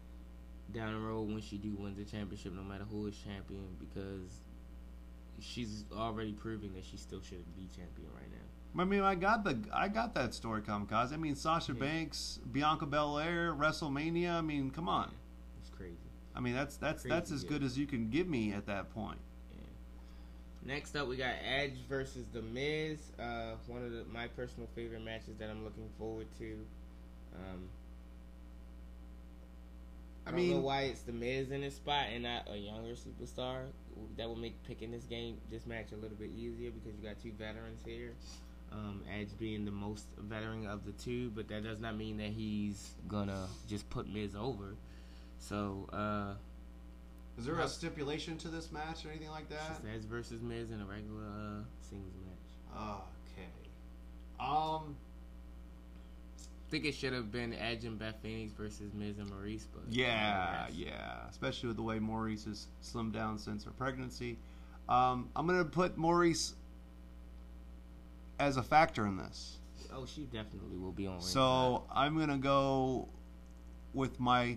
down the road when she do win the championship, no matter who is champion, because she's already proving that she still shouldn't be champion right now. I mean, I got the I got that story, Kamikaze. I mean, Sasha Yeah. Banks, Bianca Belair, WrestleMania. I mean, come on. It's crazy. I mean, that's that's Crazy that's as good. good as you can give me at that point. Next up, we got Edge versus The Miz. Uh, one of the, my personal favorite matches that I'm looking forward to. Um, I, I don't know mean- why it's The Miz in this spot and not a younger superstar. That would make picking this game, this match, a little bit easier because you got two veterans here. Um, Edge being the most veteran of the two, but that does not mean that he's gonna just put Miz over. So, uh, Is there a stipulation to this match or anything like that? it's Edge versus Miz in a regular uh, singles match. Okay. Um. I think it should have been Edge and Beth Phoenix versus Miz and Maurice, but Yeah, yeah. Especially with the way Maurice has slimmed down since her pregnancy. Um, I'm gonna put Maurice as a factor in this. Oh, she definitely will be on. Ring So I'm gonna go with my.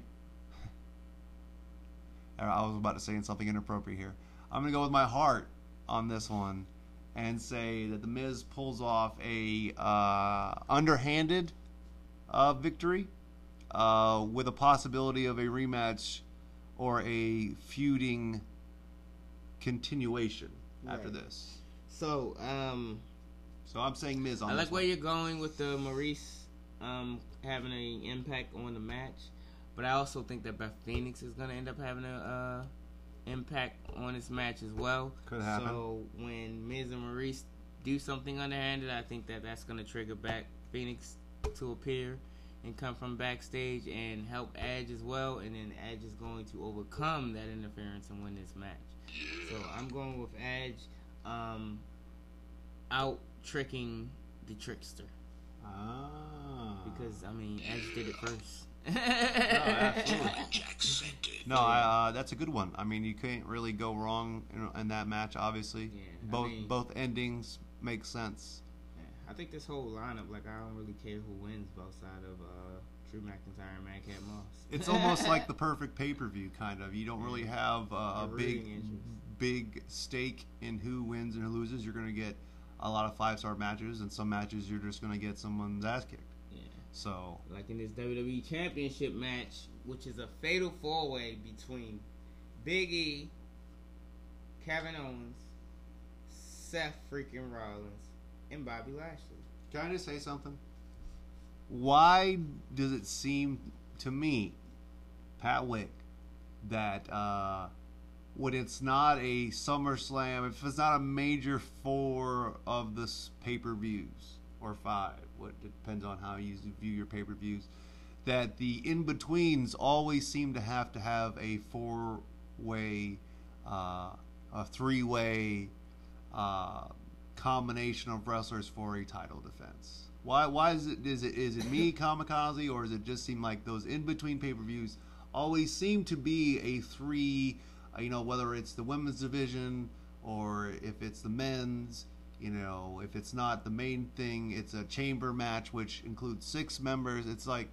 I was about to say something inappropriate here. I'm gonna go with my heart on this one, and say that the Miz pulls off a uh, underhanded uh, victory uh, with a possibility of a rematch or a feuding continuation after Right. this. So, um, So I'm saying Miz on I this like where one. you're going with the Maurice um, having an impact on the match, but I also think that Beth Phoenix is going to end up having a uh, impact on this match as well. Could happen. So when Miz and Maurice do something underhanded, I think that that's going to trigger back Phoenix to appear and come from backstage and help Edge as well, and then Edge is going to overcome that interference and win this match. So I'm going with Edge um, out tricking the trickster. Ah. Because, I mean, Edge did it first. absolutely. Jack sent it. No, I, uh, that's a good one. I mean, you can't really go wrong in, in that match. Obviously, Yeah, I both mean- both endings make sense. Yeah, I think this whole lineup, like, I don't really care who wins outside of uh, Drew McIntyre and Madcap Moss. It's almost like the perfect pay per view, kind of. You don't really have uh, a A big rooting interest. big stake in who wins and who loses. You're going to get a lot of five star matches, and some matches you're just going to get someone's ass kicked. Yeah. So Like in this W W E Championship match, which is a fatal four-way between Big E, Kevin Owens, Seth freaking Rollins, and Bobby Lashley. can I just say something? Why does it seem to me, Pat Wick, that uh, when it's not a SummerSlam, if it's not a major four of the pay-per-views, or five, what depends on how you view your pay-per-views, that the in-betweens always seem to have to have a four-way, uh, a three-way uh, combination of wrestlers for a title defense. Why? Why is it? Is it? Is it me, Kamikaze, or does it just seem like those in-between pay-per-views always seem to be a three? Uh, you know, whether it's the women's division or if it's the men's. You know, if it's not the main thing, it's a chamber match which includes six members. It's like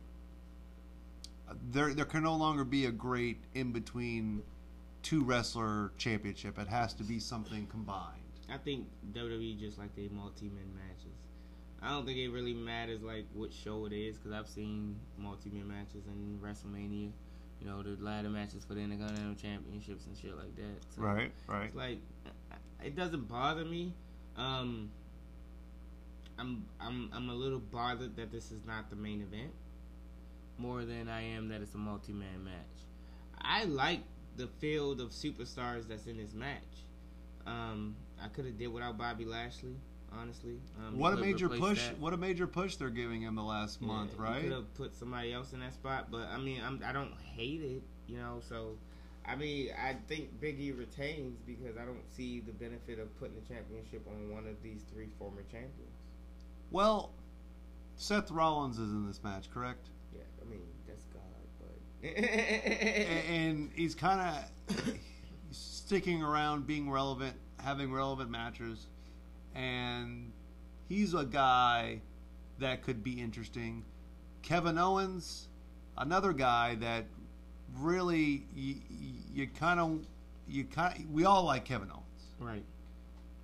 there there can no longer be a great in-between two wrestler championship. It has to be something combined. I think W W E just like the multi-man matches. I don't think it really matters like what show it is, because I've seen multi-man matches in WrestleMania. You know, the ladder matches for the Intercontinental Championships and shit like that. So Right, right. It's like, it doesn't bother me. Um, I'm I'm I'm a little bothered that this is not the main event, more than I am that it's a multi-man match. I like the field of superstars that's in this match. Um, I could have did without Bobby Lashley, honestly. Um, What a he could've major replaced push! that. What a major push they're giving him the last month, Yeah, right? Could have put somebody else in that spot, but I mean, I'm, I don't hate it, you know. So, I mean, I think Big E retains because I don't see the benefit of putting the championship on one of these three former champions. Well, Seth Rollins is in this match, correct? Yeah, I mean that's God, but A- and he's kind of sticking around, being relevant, having relevant matches, and he's a guy that could be interesting. Kevin Owens, another guy that really you kind of you kind we all like Kevin Owens. right.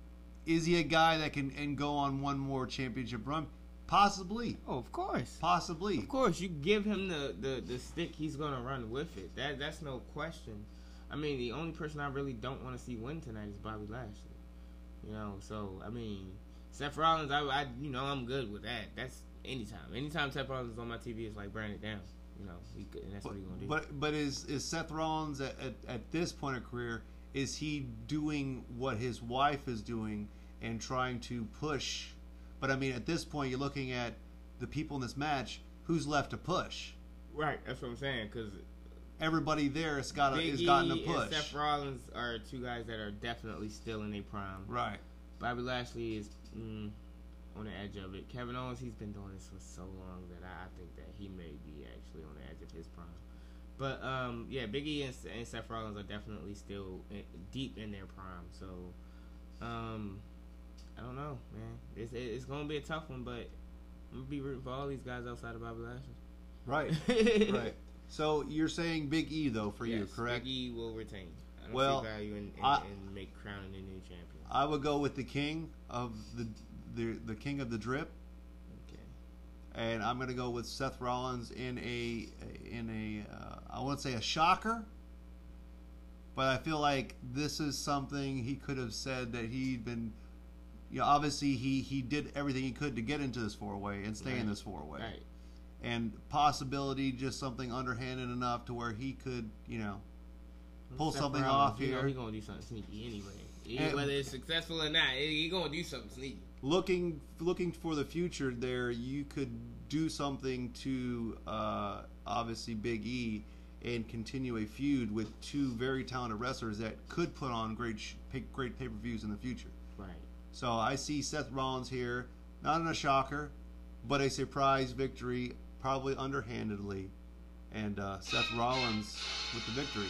is he a guy that can and go on one more championship run? Possibly. Oh, of course. Possibly. Of course, you give him the, the, the stick, he's gonna run with it. That that's no question. I mean, the only person I really don't want to see win tonight is Bobby Lashley. You know, so I mean, Seth Rollins, I, I you know I'm good with that. That's anytime. Anytime Seth Rollins is on my T V, it's like burn it down. You know, he, and that's But what he's gonna do. but, but is is Seth Rollins at, at at this point of career? Is he doing what his wife is doing and trying to push? But I mean, at this point, you're looking at the people in this match. Who's left to push? Right, that's what I'm saying. Because everybody there has got a, Big has E gotten a and push. Seth Rollins are two guys that are definitely still in their prime. Right. Bobby Lashley is mm, on the edge of it. Kevin Owens, he's been doing this for so long that I, I think that he may be actually on the edge of his prime. But um, yeah, Big E and, and Seth Rollins are definitely still in, deep in their prime. So um, I don't know, man. It's it's gonna be a tough one, but I'm gonna be rooting for all these guys outside of Bobby Lashley. Right. Right. So you're saying Big E though for yes, you, correct? Big E will retain. I don't Well, see value in, in, I- in make crowning a new champion. I would go with the king of the the the king of the drip, Okay. and I'm going to go with Seth Rollins in a in a uh, I won't say a shocker, but I feel like this is something he could have said that he'd been. You know, obviously he he did everything he could to get into this four way and stay in Right. this four way, Right. and possibility just something underhanded enough to where he could, you know, pull Seth something Rollins, off you know here. He's gonna do something sneaky anyway. He- And- whether it's successful or not, he's gonna do something sneaky. looking looking for the future there, you could do something to uh, obviously Big E and continue a feud with two very talented wrestlers that could put on great sh- pay- great pay per views in the future. Right. So I see Seth Rollins here, not in a shocker, but a surprise victory, probably underhandedly, and uh, Seth Rollins with the victory.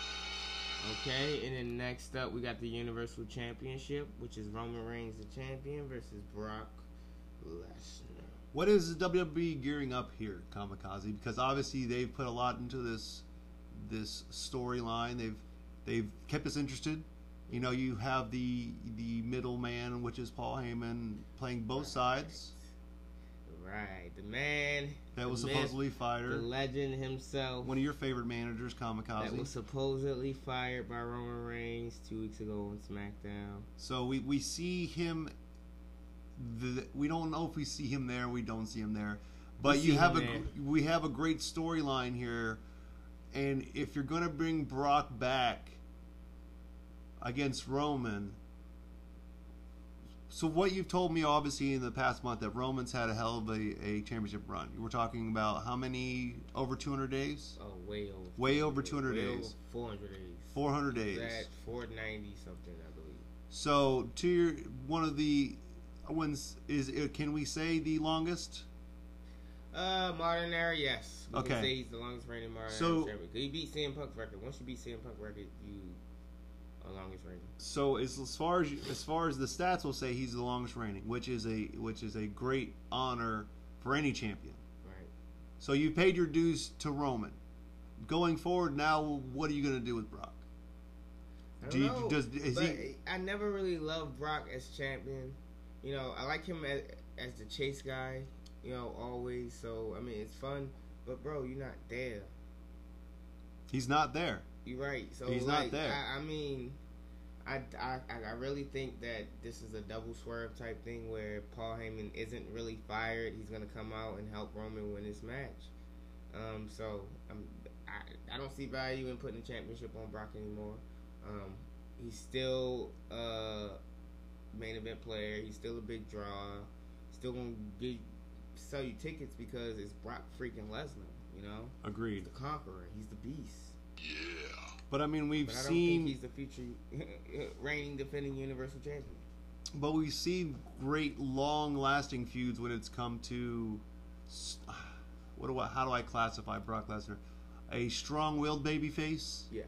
Okay, and then next up we got the Universal Championship, which is Roman Reigns the champion versus Brock Lesnar. What is the W W E gearing up here, Kamikaze? Because obviously they've put a lot into this this storyline. They've they've kept us interested. You know, you have the the middleman, which is Paul Heyman, playing both sides. Right, the man That was the myth, supposedly the fired. legend himself. One of your favorite managers, Kamikaze. That was supposedly fired by Roman Reigns two weeks ago on SmackDown. So we, we see him. The, we don't know if we see him there. We don't see him there. But We you see have a him gr- we have a great storyline here, and if you're going to bring Brock back against Roman, so what you've told me obviously in the past month that Roman's had a hell of a, a championship run. We're talking about how many over two hundred days? Oh, way over. Way over two hundred way days. Over four hundred days. four hundred days. That four ninety something, I believe. So to your one of the ones is can we say the longest? Uh, modern era, yes. We Okay. can say he's the longest reigning modern So- era champion. 'Cause he beat C M Punk's record. Once you beat C M Punk's record, you are longest reigning. So as, as far as as far as the stats will say, he's the longest reigning, which is a which is a great honor for any champion. Right. So you paid your dues to Roman. Going forward, now what are you going to do with Brock? I don't Do you- know, does- is but he- I never really loved Brock as champion. You know, I like him as, as the chase guy. You know, always. So I mean, it's fun. But bro, you're not there. He's not there. You're right. So He's not like, there. I, I mean, I, I I really think that this is a double swerve type thing where Paul Heyman isn't really fired. He's gonna come out and help Roman win this match. Um, so I'm, I I don't see value in putting the championship on Brock anymore. Um, he's still a main event player. He's still a big draw. Still gonna get, sell you tickets because it's Brock freaking Lesnar. You know, Agreed. the Conqueror. He's the beast. Yeah. But I mean, we've But I don't seen, think he's the future reigning, defending Universal Champion. but we've seen great, long-lasting feuds when it's come to s- what do I, how do I classify Brock Lesnar? A strong-willed babyface Yes.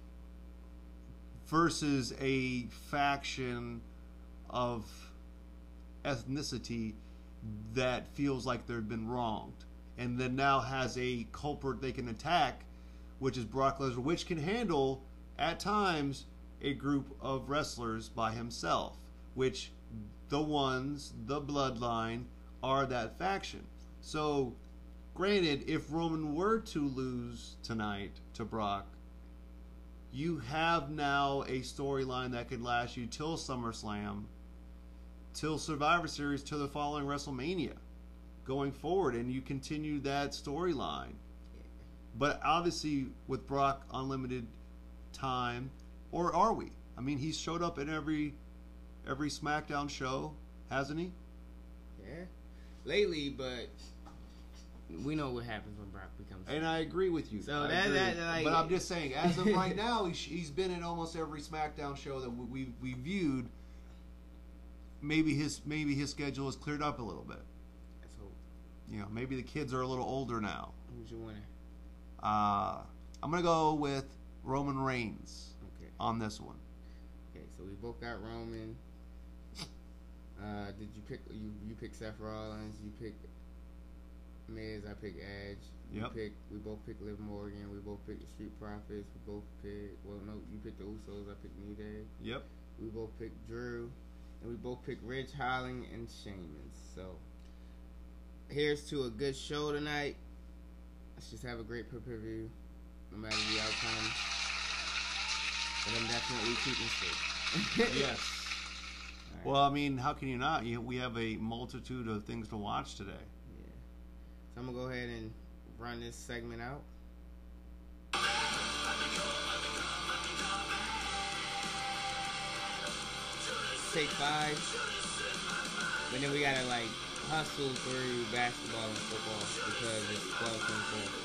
versus a faction of ethnicity that feels like they've been wronged, and then now has a culprit they can attack, which is Brock Lesnar, which can handle at times a group of wrestlers by himself, which the ones, the bloodline, are that faction. So, granted, if Roman were to lose tonight to Brock, you have now a storyline that could last you till SummerSlam, till Survivor Series, till the following WrestleMania, going forward, and you continue that storyline. But obviously, with Brock unlimited time, or are we? I mean, he's showed up in every every SmackDown show, hasn't he? Yeah, lately, but we know what happens when Brock becomes. And I agree with you. So I that, agree. that like, but I'm just saying, as of right now, he's, he's been in almost every SmackDown show that we we, we viewed. Maybe his maybe his schedule has cleared up a little bit. Let's hope. You know, maybe the kids are a little older now. Who's your winner? Uh, I'm gonna go with Roman Reigns Okay. on this one. Okay, so we both got Roman. Uh, did you pick you you pick Seth Rollins? You pick Miz. I pick Edge. You Yep. pick. We both pick Liv Morgan. We both pick the Street Profits. We both pick. Well, no, you picked the Usos. I picked New Day. Yep. We both picked Drew, and we both picked Ridge Holland and Sheamus. So here's to a good show tonight. Let's just have a great pay-per-view, no matter the outcome. But I'm definitely keeping straight. Yes. All right. Well, I mean, how can you not? You, we have a multitude of things to watch today. Yeah. So I'm gonna go ahead and run this segment out. Take five. But then we gotta like hustle through basketball and football because it's twelve twenty-four.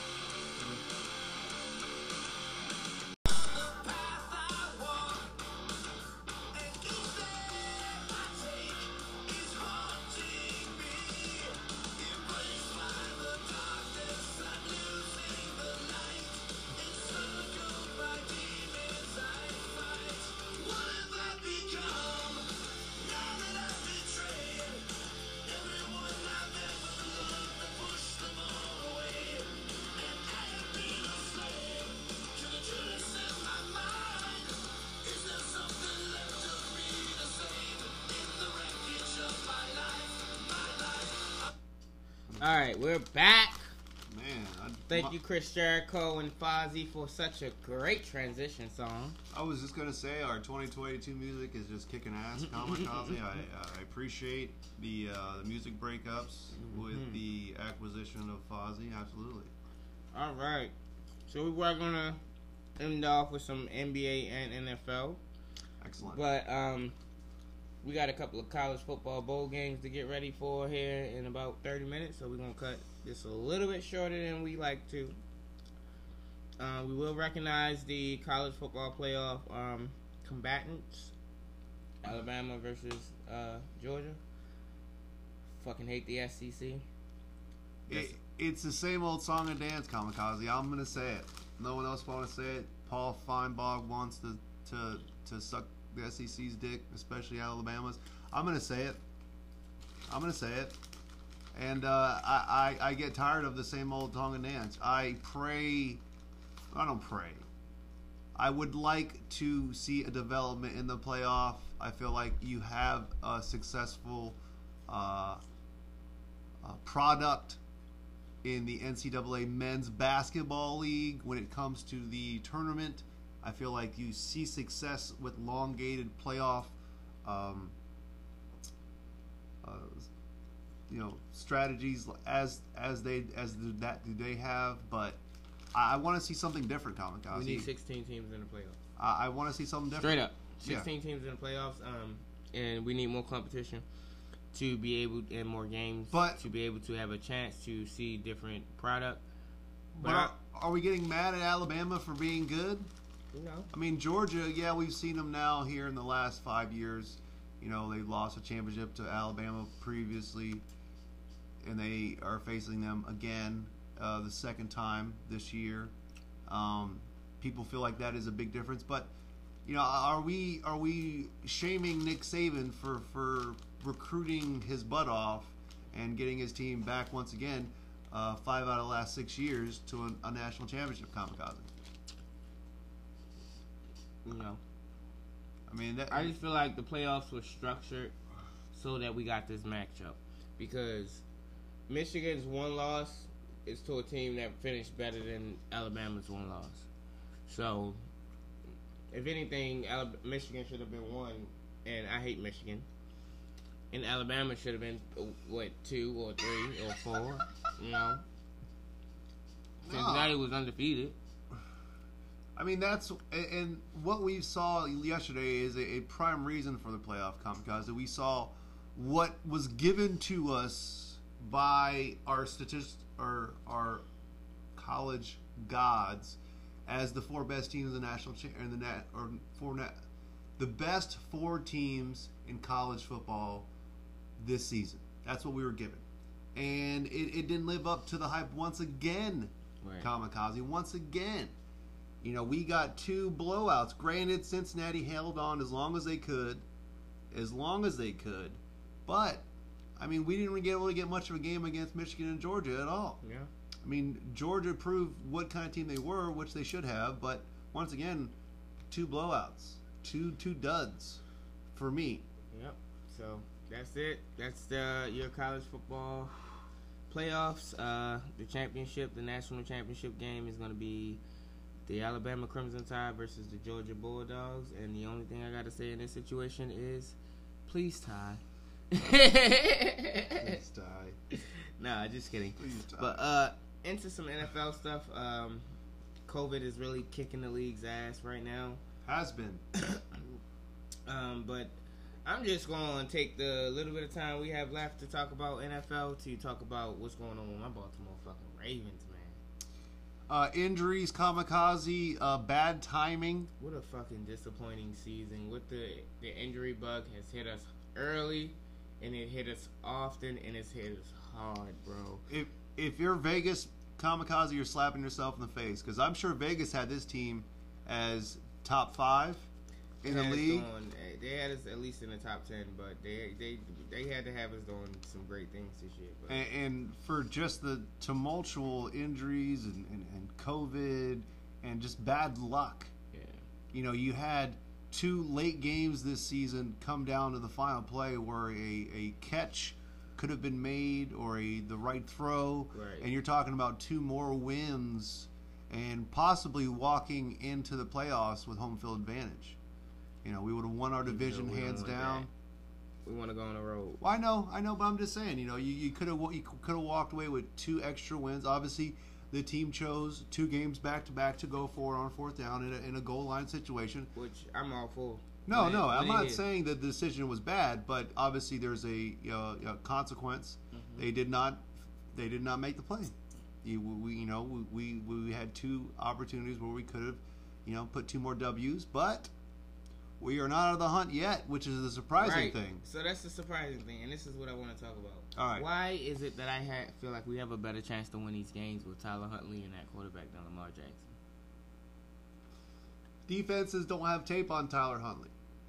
All right, we're back. Man, I, Thank my- you, Chris Jericho and Fozzy, for such a great transition song. I was just gonna say our twenty twenty-two music is just kicking ass. Kamikaze. I, I appreciate the uh, the music breakups with Mhm. the acquisition of Fozzy. Absolutely. All right, so we were gonna end off with some N B A and N F L, Excellent. but um, we got a couple of college football bowl games to get ready for here in about thirty minutes, so we're gonna cut this a little bit shorter than we like to. Uh, we will recognize the college football playoff um, combatants: Alabama versus uh, Georgia. Fucking hate the S E C. It, it's the same old song and dance, Kamikaze. I'm gonna say it. No one else want to say it. Paul Feinbaum wants to to to suck the S E C's dick, especially Alabama's. I'm gonna say it. I'm gonna say it. And uh, I, I I get tired of the same old song and dance. I pray. I don't pray. I would like to see a development in the playoff. I feel like you have a successful uh, uh, product in the N C double A Men's Basketball League when it comes to the tournament. I feel like you see success with elongated playoff, um, uh, you know, strategies as as they as the, that do they have. But I, I want to see something different, Kamikaze. We need sixteen teams in the playoffs. I, I want to see something different. Straight up, Yeah. sixteen teams in the playoffs, um, and we need more competition to be able and more games But- to be able to have a chance to see different product. But are, are we getting mad at Alabama for being good? You know, I mean, Georgia, yeah, we've seen them now here in the last five years. You know, they lost a championship to Alabama previously, and they are facing them again uh, the second time this year. Um, people feel like that is a big difference, but you know, are we are we shaming Nick Saban for for recruiting his butt off and getting his team back once again, uh, five out of the last six years to a, a national championship, Kamikaze? you know, I mean, that, I just feel like the playoffs were structured so that we got this matchup because Michigan's one loss is to a team that finished better than Alabama's one loss. So, if anything, Alabama, Michigan should have been one, and I hate Michigan. And Alabama should have been what two or three or four, you know. Cincinnati was undefeated. I mean, that's and what we saw yesterday is a, a prime reason for the playoff kamikaze. We saw what was given to us by our statist or our college gods as the four best teams in the national cha- in the net or four net, the best four teams in college football this season. That's what we were given, and it, it didn't live up to the hype once again. Right. Kamikaze once again. You know, we got two blowouts. Granted, Cincinnati held on as long as they could, as long as they could. But, I mean, we didn't get able to get much of a game against Michigan and Georgia at all. Yeah. I mean, Georgia proved what kind of team they were, which they should have. But once again, two blowouts, two two duds, for me. Yep. So that's it. That's the your college football playoffs. Uh, the championship, the national championship game is going to be the Alabama Crimson Tide versus the Georgia Bulldogs, and the only thing I got to say in this situation is, please tie. Please tie. Nah, just kidding. Please tie. But uh, into some N F L stuff. Um, COVID is really kicking the league's ass right now. Has been. um, but I'm just going to take the little bit of time we have left to talk about N F L to talk about what's going on with my Baltimore fucking Ravens, man. Uh, injuries, kamikaze, uh, bad timing. What a fucking disappointing season. What the the injury bug has hit us early, and it hit us often, and it's hit us hard, bro. If if you're Vegas, kamikaze, you're slapping yourself in the face because I'm sure Vegas had this team as top five in the Had us league. doing- they had us at least in the top ten, but they they they had to have us doing some great things this year. But. And, and for just the tumultuous injuries and, and, and COVID and just bad luck. Yeah. You know, you had two late games this season come down to the final play where a, a catch could have been made or a the right throw. Right. And you're talking about two more wins and possibly walking into the playoffs with home field advantage. You know, we would have won our division we don't hands want down. We want to go on the road. Well, I know, I know, but I'm just saying, you know, you, you could have you could have walked away with two extra wins. Obviously, the team chose two games back to back to go forward on fourth down in a, in a goal line situation. Which I'm all for. No, When- no, when I'm it not hit. saying that the decision was bad, but obviously there's a, you know, a consequence. Mm-hmm. They did not, they did not make the play. You, we, you know, we, we we had two opportunities where we could have, you know, put two more W's, but we are not out of the hunt yet, which is the surprising Right. thing. So that's the surprising thing, and this is what I want to talk about. All right. Why is it that I ha- feel like we have a better chance to win these games with Tyler Huntley and that quarterback than Lamar Jackson? Defenses don't have tape on Tyler Huntley.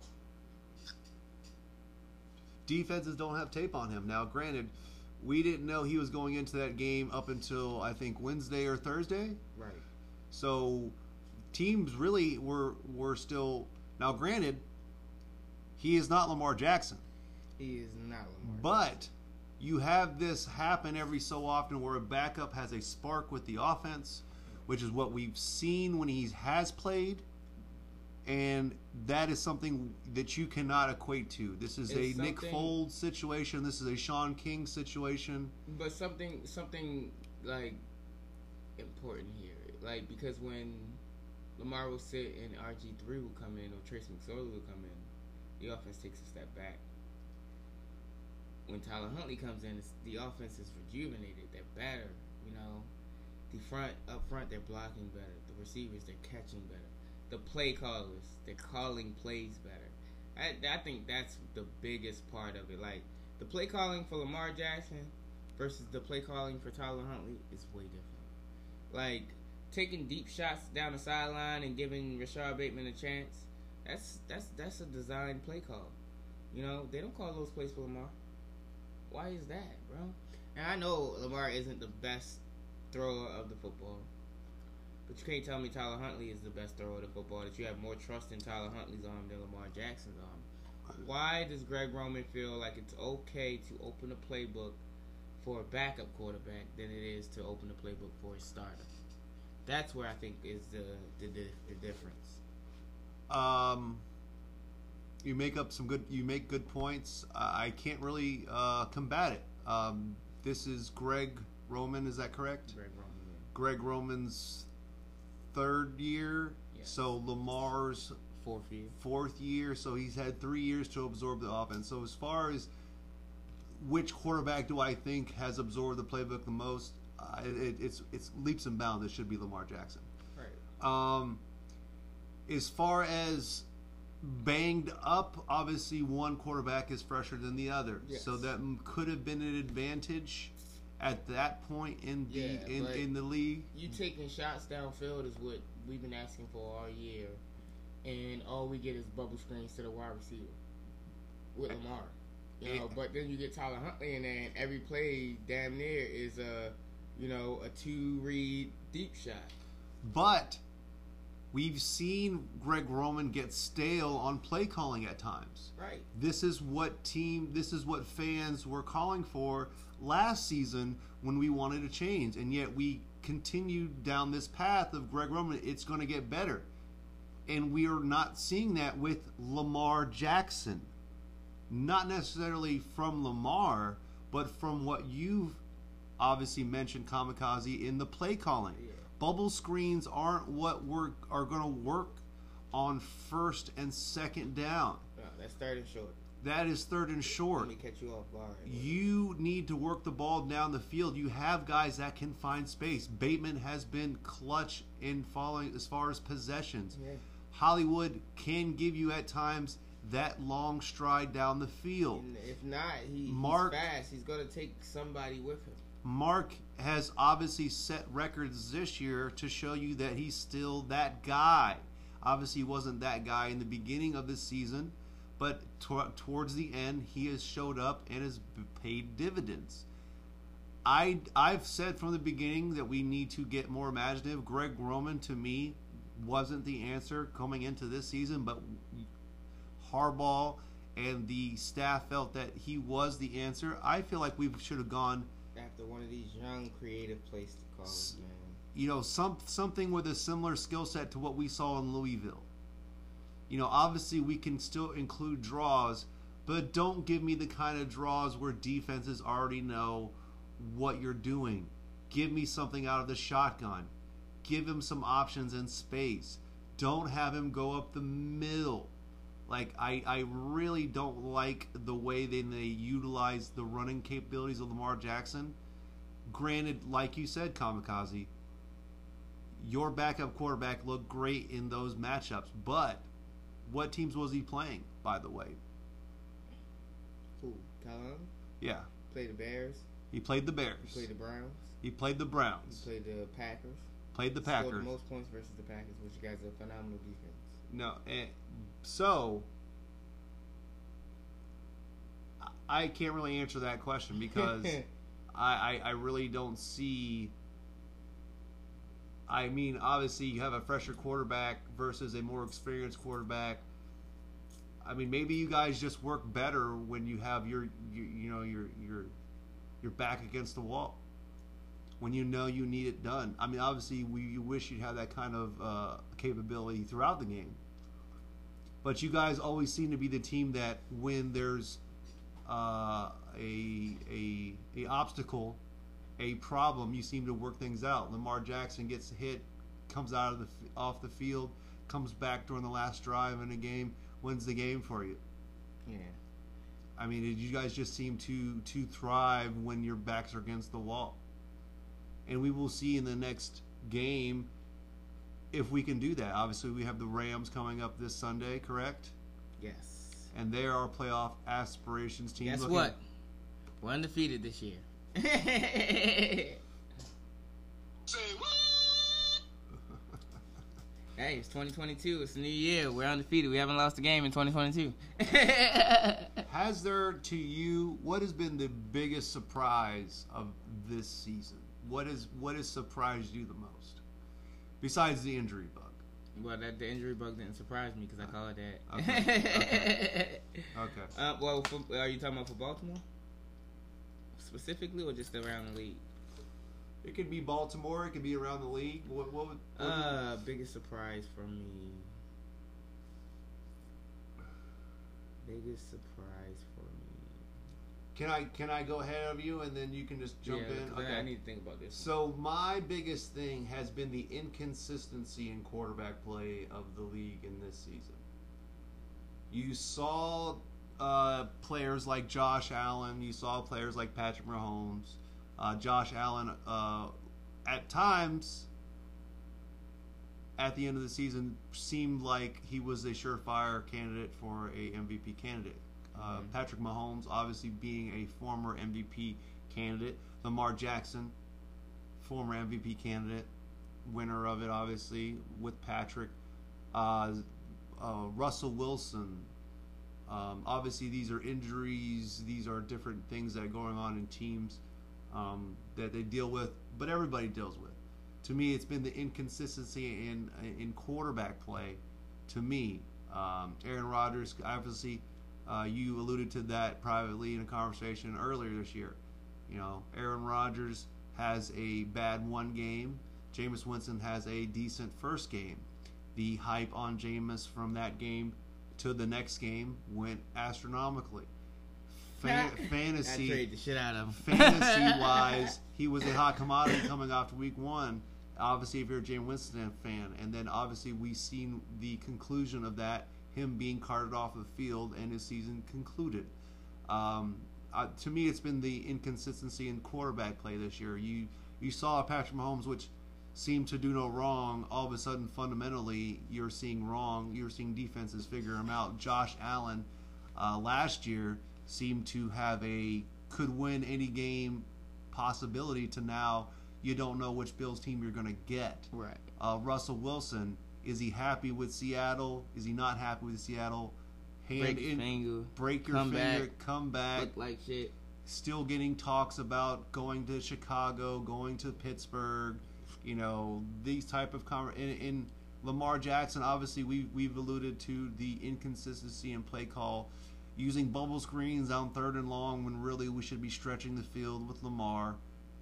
Defenses don't have tape on him. Now, granted, we didn't know he was going into that game up until, I think, Wednesday or Thursday. Right. So, teams really were were still... Now, granted, he is not Lamar Jackson. He is not Lamar. But you have this happen every so often where a backup has a spark with the offense, which is what we've seen when he has played. And that is something that you cannot equate to. This is It's a Nick something- Foles situation. This is a Sean King situation. But something, something like important here, like because when Lamar will sit and R G three will come in or Trace McSorley will come in, the offense takes a step back. When Tyler Huntley comes in, it's, the offense is rejuvenated. They're better, you know. The front, up front, they're blocking better. The receivers, they're catching better. The play callers, they're calling plays better. I, I think that's the biggest part of it. Like, the play calling for Lamar Jackson versus the play calling for Tyler Huntley is way different. Like, taking deep shots down the sideline and giving Rashad Bateman a chance, that's that's that's a designed play call. You know, they don't call those plays for Lamar. Why is that, bro? And I know Lamar isn't the best thrower of the football, But you can't tell me Tyler Huntley is the best thrower of the football, that you have more trust in Tyler Huntley's arm than Lamar Jackson's arm. Why does Greg Roman feel like it's okay to open a playbook for a backup quarterback than it is to open the playbook for a starter? That's where I think is the the, the difference. Um, you make up some good. You make good points. Uh, I can't really uh, combat it. Um, this is Greg Roman. Is that correct? Greg Roman. Yeah. Greg Roman's third year. Yes. So Lamar's Fourth year. fourth year. So he's had three years to absorb the offense. So as far as which quarterback do I think has absorbed the playbook the most? Uh, it, it's it's leaps and bounds. It should be Lamar Jackson. Right. Um, as far as banged up, obviously one quarterback is fresher than the other, Yes. so that m- could have been an advantage at that point in the Yeah, in, but in the league. You taking shots downfield is what we've been asking for all year, and all we get is bubble screens to the wide receiver with Lamar. You know, but then you get Tyler Huntley in there, and every play damn near is a, you know, a two read deep shot. But we've seen Greg Roman get stale on play calling at times. Right. This is what team. This is what fans were calling for last season when we wanted a change, and yet we continued down this path of Greg Roman. It's going to get better, and we are not seeing that with Lamar Jackson. Not necessarily from Lamar, but from what you've obviously mentioned, Kamikaze, in the play calling. Yeah. Bubble screens aren't what we're are going to work on first and second down. No, that's third and short. That is third and short. Let me catch you off guard. You need to work the ball down the field. You have guys that can find space. Bateman has been clutch in following as far as possessions. Yeah. Hollywood can give you at times that long stride down the field. And if not, he, Mark- he's fast. He's going to take somebody with him. Mark has obviously set records this year to show you that he's still that guy. Obviously, he wasn't that guy in the beginning of the season, but to- towards the end, he has showed up and has b- paid dividends. I, I've said from the beginning that we need to get more imaginative. Greg Roman, to me, wasn't the answer coming into this season, but Harbaugh and the staff felt that he was the answer. I feel like we should have gone, After one of these young, creative plays to college, man. you know, some something with a similar skill set to what we saw in Louisville. You know, obviously we can still include draws, but don't give me the kind of draws where defenses already know what you're doing. Give me something out of the shotgun. Give him some options in space. Don't have him go up the middle. Like, I, I really don't like the way they, they utilize the running capabilities of Lamar Jackson. Granted, like you said, Kamikaze, your backup quarterback looked great in those matchups, but what teams was he playing, by the way? Who? Callum? Yeah. Played the Bears. He played the Bears. He played the Browns. He played the He Browns. played the Packers. Played the Scored Packers. the most points versus the Packers, which you guys are a phenomenal defense. No, and so I can't really answer that question because I, I, I really don't see. I mean, obviously, you have a fresher quarterback versus a more experienced quarterback. I mean, maybe you guys just work better when you have your, your you know, your your your back against the wall. When you know you need it done. I mean, obviously, we you wish you'd have that kind of uh, capability throughout the game. But you guys always seem to be the team that when there's uh, a, a a obstacle, a problem, you seem to work things out. Lamar Jackson gets hit, comes out of the off the field, comes back during the last drive in a game, wins the game for you. Yeah. I mean, you guys just seem to to thrive when your backs are against the wall. And we will see in the next game if we can do that. Obviously, we have the Rams coming up this Sunday, correct? Yes. And they're our playoff aspirations team. Guess looking- what? We're undefeated this year. Say what? Hey, it's twenty twenty-two. It's a new year. We're undefeated. We haven't lost a game in twenty twenty-two. Has there, to you, what has been the biggest surprise of this season? What is what has surprised you the most? besides the injury bug. Well, that the injury bug didn't surprise me because I call it that. Okay. Okay. okay. Uh, well, for, are you talking about for Baltimore specifically, or just around the league? It could be Baltimore. It could be around the league. What? What? Would, what uh, biggest surprise for me. Biggest surprise for me. Can I can I go ahead of you and then you can just jump yeah, in? Okay. I need to think about this. So my biggest thing has been the inconsistency in quarterback play of the league in this season. You saw uh, players like Josh Allen. You saw players like Patrick Mahomes. Uh, Josh Allen, uh, at times, at the end of the season, seemed like he was a surefire candidate for a M V P candidate. Uh, Mm-hmm. Patrick Mahomes, obviously being a former M V P candidate. Lamar Jackson, former M V P candidate, winner of it, obviously, with Patrick. Uh, uh, Russell Wilson. Um, obviously, these are injuries. These are different things that are going on in teams um, that they deal with, but everybody deals with. To me, it's been the inconsistency in in quarterback play. To me, um, Aaron Rodgers, obviously, uh, you alluded to that privately in a conversation earlier this year. You know, Aaron Rodgers has a bad one game. Jameis Winston has a decent first game. The hype on Jameis from that game to the next game went astronomically. Fan- fantasy, I trade the shit out of him. fantasy-wise, he was a hot commodity coming off to week one. Obviously, if you're a Jameis Winston fan, and then obviously we've seen the conclusion of that, him being carted off the field and his season concluded. Um, uh, to me, it's been the inconsistency in quarterback play this year. You you saw Patrick Mahomes, which seemed to do no wrong. All of a sudden, fundamentally, you're seeing wrong. You're seeing defenses figure him out. Josh Allen, uh, last year, seemed to have a could win any game possibility to now you don't know which Bills team you're going to get. Right. Uh, Russell Wilson, is he happy with Seattle? Is he not happy with Seattle? Hand Break your in, finger. break your come finger, back, come back. Look like shit. Still getting talks about going to Chicago, going to Pittsburgh. You know, these type of conver- in, in Lamar Jackson, obviously we we've alluded to the inconsistency in play call, using bubble screens on third and long when really we should be stretching the field with Lamar,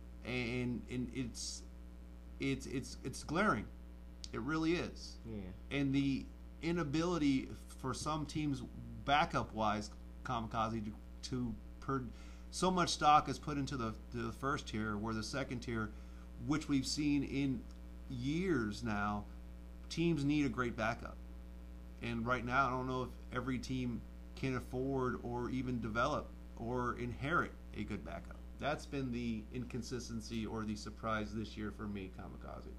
and and it's it's it's it's glaring. It really is. Yeah. And the inability for some teams, backup wise, Kamikaze, to, to per, so much stock is put into the to the first tier, where the second tier, which we've seen in years now, teams need a great backup. And right now, I don't know if every team can afford or even develop or inherit a good backup. That's been the inconsistency or the surprise this year for me, Kamikaze.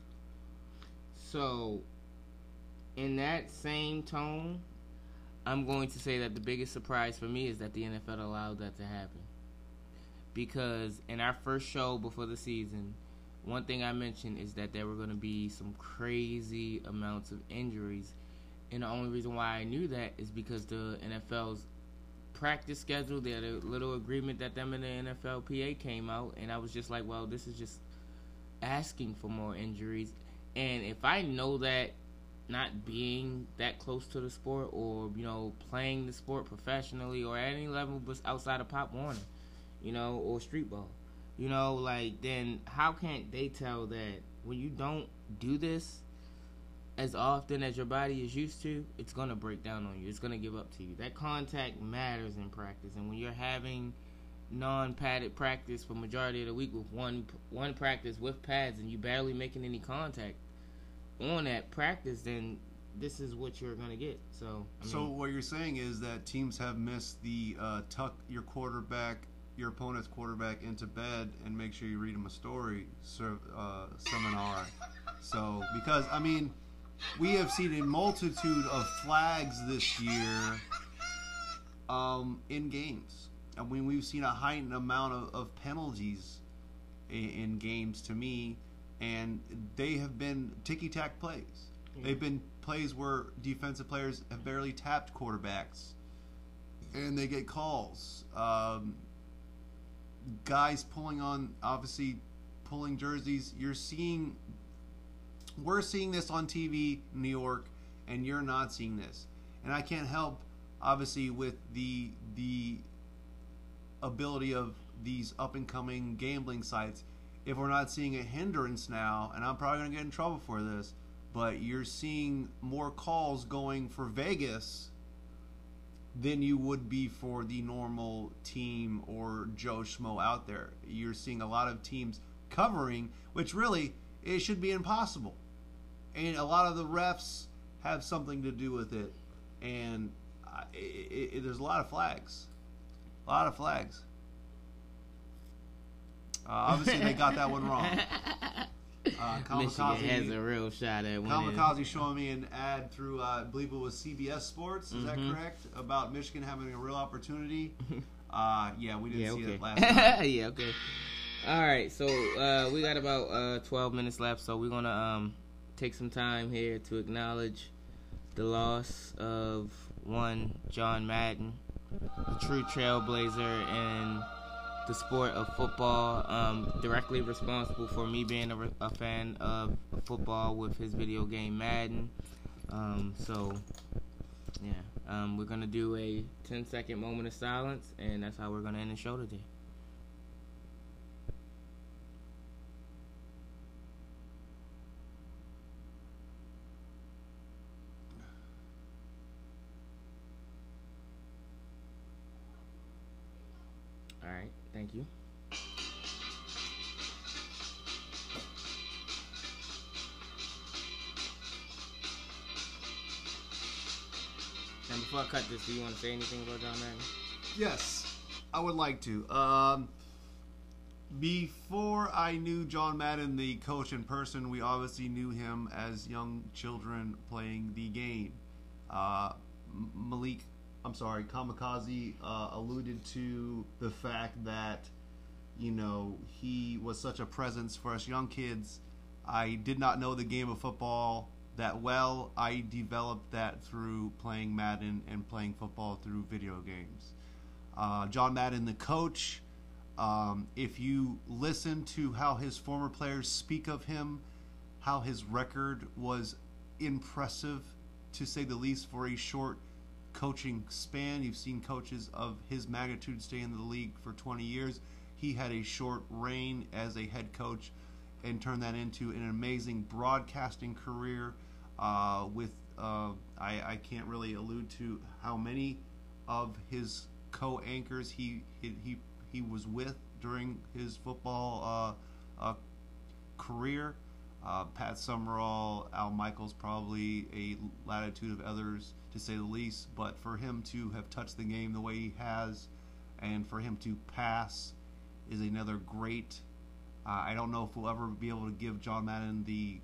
So, in that same tone, I'm going to say that the biggest surprise for me is that the N F L allowed that to happen. Because in our first show before the season, one thing I mentioned is that there were going to be some crazy amounts of injuries. And the only reason why I knew that is because the N F L's practice schedule, they had a little agreement that them and the N F L P A came out, and I was just like, well, this is just asking for more injuries. And if I know that, not being that close to the sport, or, you know, playing the sport professionally or at any level but outside of Pop Warner, you know, or street ball, you know, like, then how can't they tell that when you don't do this as often as your body is used to, it's going to break down on you. It's going to give up to you. That contact matters in practice. And when you're having non-padded practice for majority of the week with one one practice with pads and you barely making any contact on that practice, then this is what you're going to get. So, I mean, So what you're saying is that teams have missed the uh, tuck your quarterback, your opponent's quarterback into bed and make sure you read him a story uh, seminar. So, because, I mean, we have seen a multitude of flags this year um, in games. I mean, we've seen a heightened amount of, of penalties in, in games, to me, and they have been ticky-tack plays. Yeah. They've been plays where defensive players have barely tapped quarterbacks, and they get calls. Um, guys pulling on, obviously, pulling jerseys. You're seeing we're seeing this on T V, New York, and you're not seeing this. And I can't help, obviously, with the the ability of these up-and-coming gambling sites, if we're not seeing a hindrance now, and I'm probably going to get in trouble for this, but you're seeing more calls going for Vegas than you would be for the normal team or Joe Schmo out there. You're seeing a lot of teams covering, which really, it should be impossible. And a lot of the refs have something to do with it. And uh, it, it, there's a lot of flags. A lot of flags. Uh, obviously, they got that one wrong. Uh, Michigan has a real shot at winning. Kamikaze showing me an ad through, uh, I believe it was C B S Sports, is mm-hmm. that correct? About Michigan having a real opportunity. Uh, yeah, we didn't yeah, see okay. it last time. yeah, okay. All right, so uh, we got about uh, twelve minutes left, so we're going to um, take some time here to acknowledge the loss of one John Madden, a true trailblazer in the sport of football, um, directly responsible for me being a, a fan of football with his video game Madden. Um, so, yeah, um, we're going to do a ten second moment of silence, and that's how we're going to end the show today. All right, thank you. And before I cut this, do you want to say anything about John Madden? Yes, I would like to. Um, before I knew John Madden, the coach, in person, we obviously knew him as young children playing the game. Uh, Malik, I'm sorry, Kamikaze uh, alluded to the fact that, you know, he was such a presence for us young kids. I did not know the game of football that well. I developed that through playing Madden and playing football through video games. Uh, John Madden, the coach, um, if you listen to how his former players speak of him, how his record was impressive, to say the least, for a short coaching span. You've seen coaches of his magnitude stay in the league for twenty years. He had a short reign as a head coach and turned that into an amazing broadcasting career uh, with, uh, I, I can't really allude to how many of his co-anchors he he, he, he was with during his football uh, uh, career. Uh, Pat Summerall, Al Michaels, probably a latitude of others, to say the least. But for him to have touched the game the way he has, and for him to pass, is another great. Uh, I don't know if we'll ever be able to give John Madden the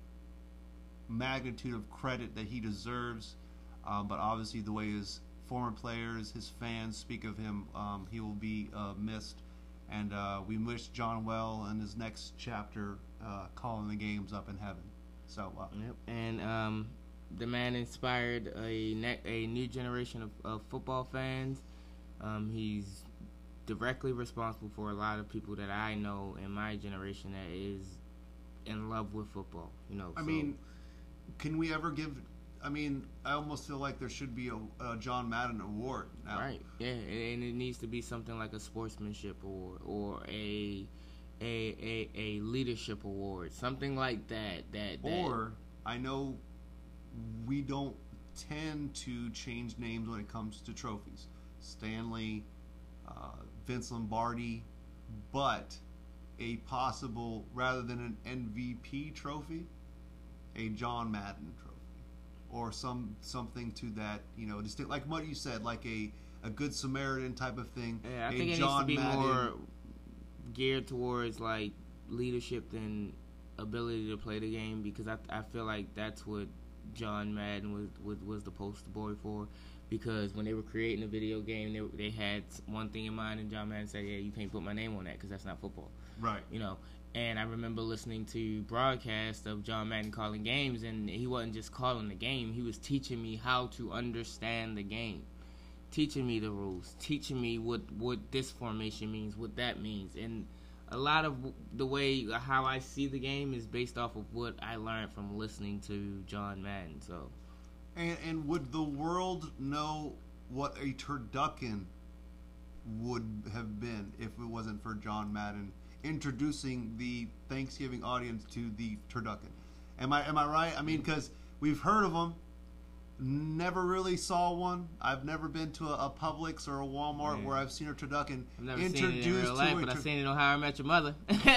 magnitude of credit that he deserves, um, but obviously the way his former players, his fans speak of him, um, he will be uh, missed. And uh, we wish John well in his next chapter, uh, calling the games up in heaven. So, uh, yep. And um, the man inspired a ne- a new generation of, of football fans. Um, he's directly responsible for a lot of people that I know in my generation that is in love with football. You know, I so. mean, can we ever give? I mean, I almost feel like there should be a, a John Madden award now. Right. Yeah, and it needs to be something like a sportsmanship award or a a a, a leadership award, something like that. That, that or I know we don't tend to change names when it comes to trophies. Stanley, uh, Vince Lombardi, but a possible, rather than an M V P trophy, a John Madden trophy. Or some something to that, you know, distinct, like what you said, like a, a Good Samaritan type of thing. Yeah, I a think it John needs to be Madden. more geared towards like leadership than ability to play the game, because I I feel like that's what John Madden was was, was the poster boy for. Because when they were creating the video game, they they had one thing in mind, and John Madden said, "Yeah, you can't put my name on that because that's not football." Right. You know. And I remember listening to broadcasts of John Madden calling games, and he wasn't just calling the game. He was teaching me how to understand the game, teaching me the rules, teaching me what, what this formation means, what that means. And a lot of the way how I see the game is based off of what I learned from listening to John Madden. So, And, and would the world know what a turducken would have been if it wasn't for John Madden introducing the Thanksgiving audience to the turducken? Am I am I right? I mean, because we've heard of them, never really saw one. I've never been to a, a Publix or a Walmart Yeah. where I've seen a turducken I've never introduced seen it in real life, to a but I've tur- seen it on How I Met Your Mother.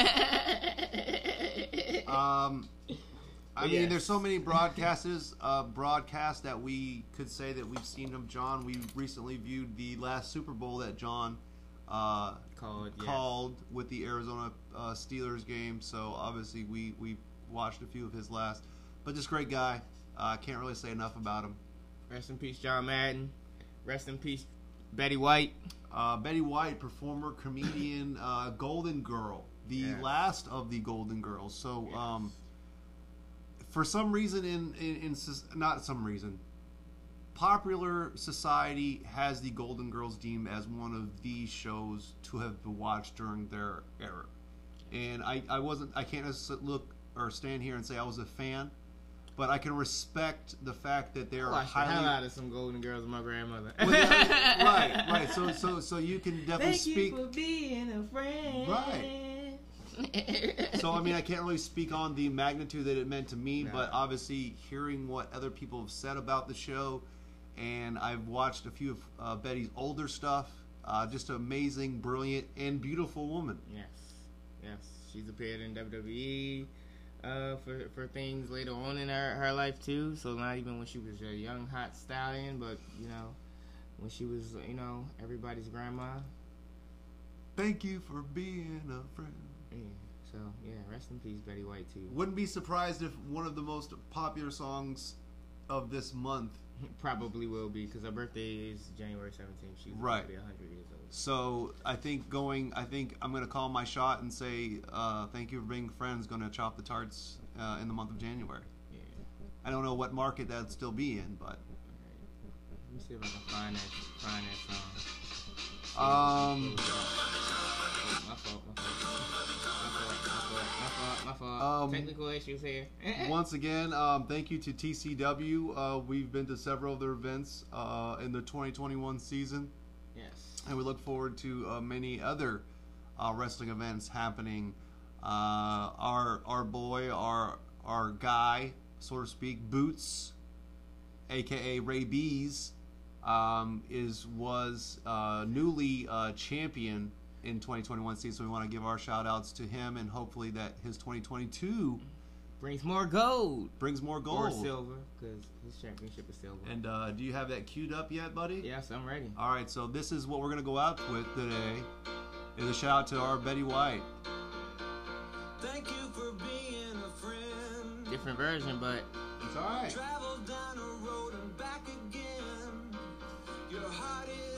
Um, I But mean, yes. there's so many broadcasters, uh, broadcasts that we could say that we've seen of John. We recently viewed the last Super Bowl that John uh, Called, yeah. called with the Arizona uh, Steelers game. So obviously we we watched a few of his last, but just great guy. I uh, can't really say enough about him. Rest in peace, John Madden. Rest in peace, Betty White. Uh, Betty White, performer, comedian, uh, Golden Girl, the Yes. last of the Golden Girls. So, Yes. um, for some reason, in, in, in soc- not some reason, popular society has the Golden Girls deemed as one of the shows to have been watched during their era. And I, I wasn't, I can't just look or stand here and say I was a fan, but I can respect the fact that they're Watch the hell highly. out of some Golden Girls with my grandmother. Well, yeah, right, right. So, so, so you can definitely Thank speak. you for being a friend. Right. So, I mean, I can't really speak on the magnitude that it meant to me, No. but obviously hearing what other people have said about the show, and I've watched a few of uh, Betty's older stuff. Uh, just an amazing, brilliant, and beautiful woman. Yes, yes, she's appeared in W W E uh, for for things later on in her, her life too. So not even when she was a young hot stallion, but you know, when she was you know everybody's grandma. Thank you for being a friend. Yeah. So yeah, rest in peace, Betty White too. Wouldn't be surprised if one of the most popular songs of this month. Probably will be because her birthday is January seventeenth. She's Right. about to be one hundred years old. So I think going, I think I'm going to call my shot and say uh, thank you for being friends. Going to chop the tarts uh, in the month of January. Yeah. I don't know what market that'd still be in, but Let me see if I can find that find that song. um, Oh, my fault, my fault. My fault, my fault, my fault. Um, Technical issues here. once again, um, thank you to T C W. Uh, we've been to several of their events uh, in the twenty twenty-one season, Yes. and we look forward to uh, many other uh, wrestling events happening. Uh, our our boy, our our guy, so to speak, Boots, aka Ray Bees, um, is was uh, newly uh, champion in twenty twenty-one season. So we want to give our shout outs to him, and hopefully that his twenty twenty-two Brings more gold. brings more Or gold. silver, because his championship is silver. And uh, do you have that queued up yet, buddy? Yes, I'm ready. All right, so this is what we're gonna go out with today. Is a shout out to our Betty White. Thank you for being a friend. Different version, but It's all right. Travel down a road and back again. Your heart is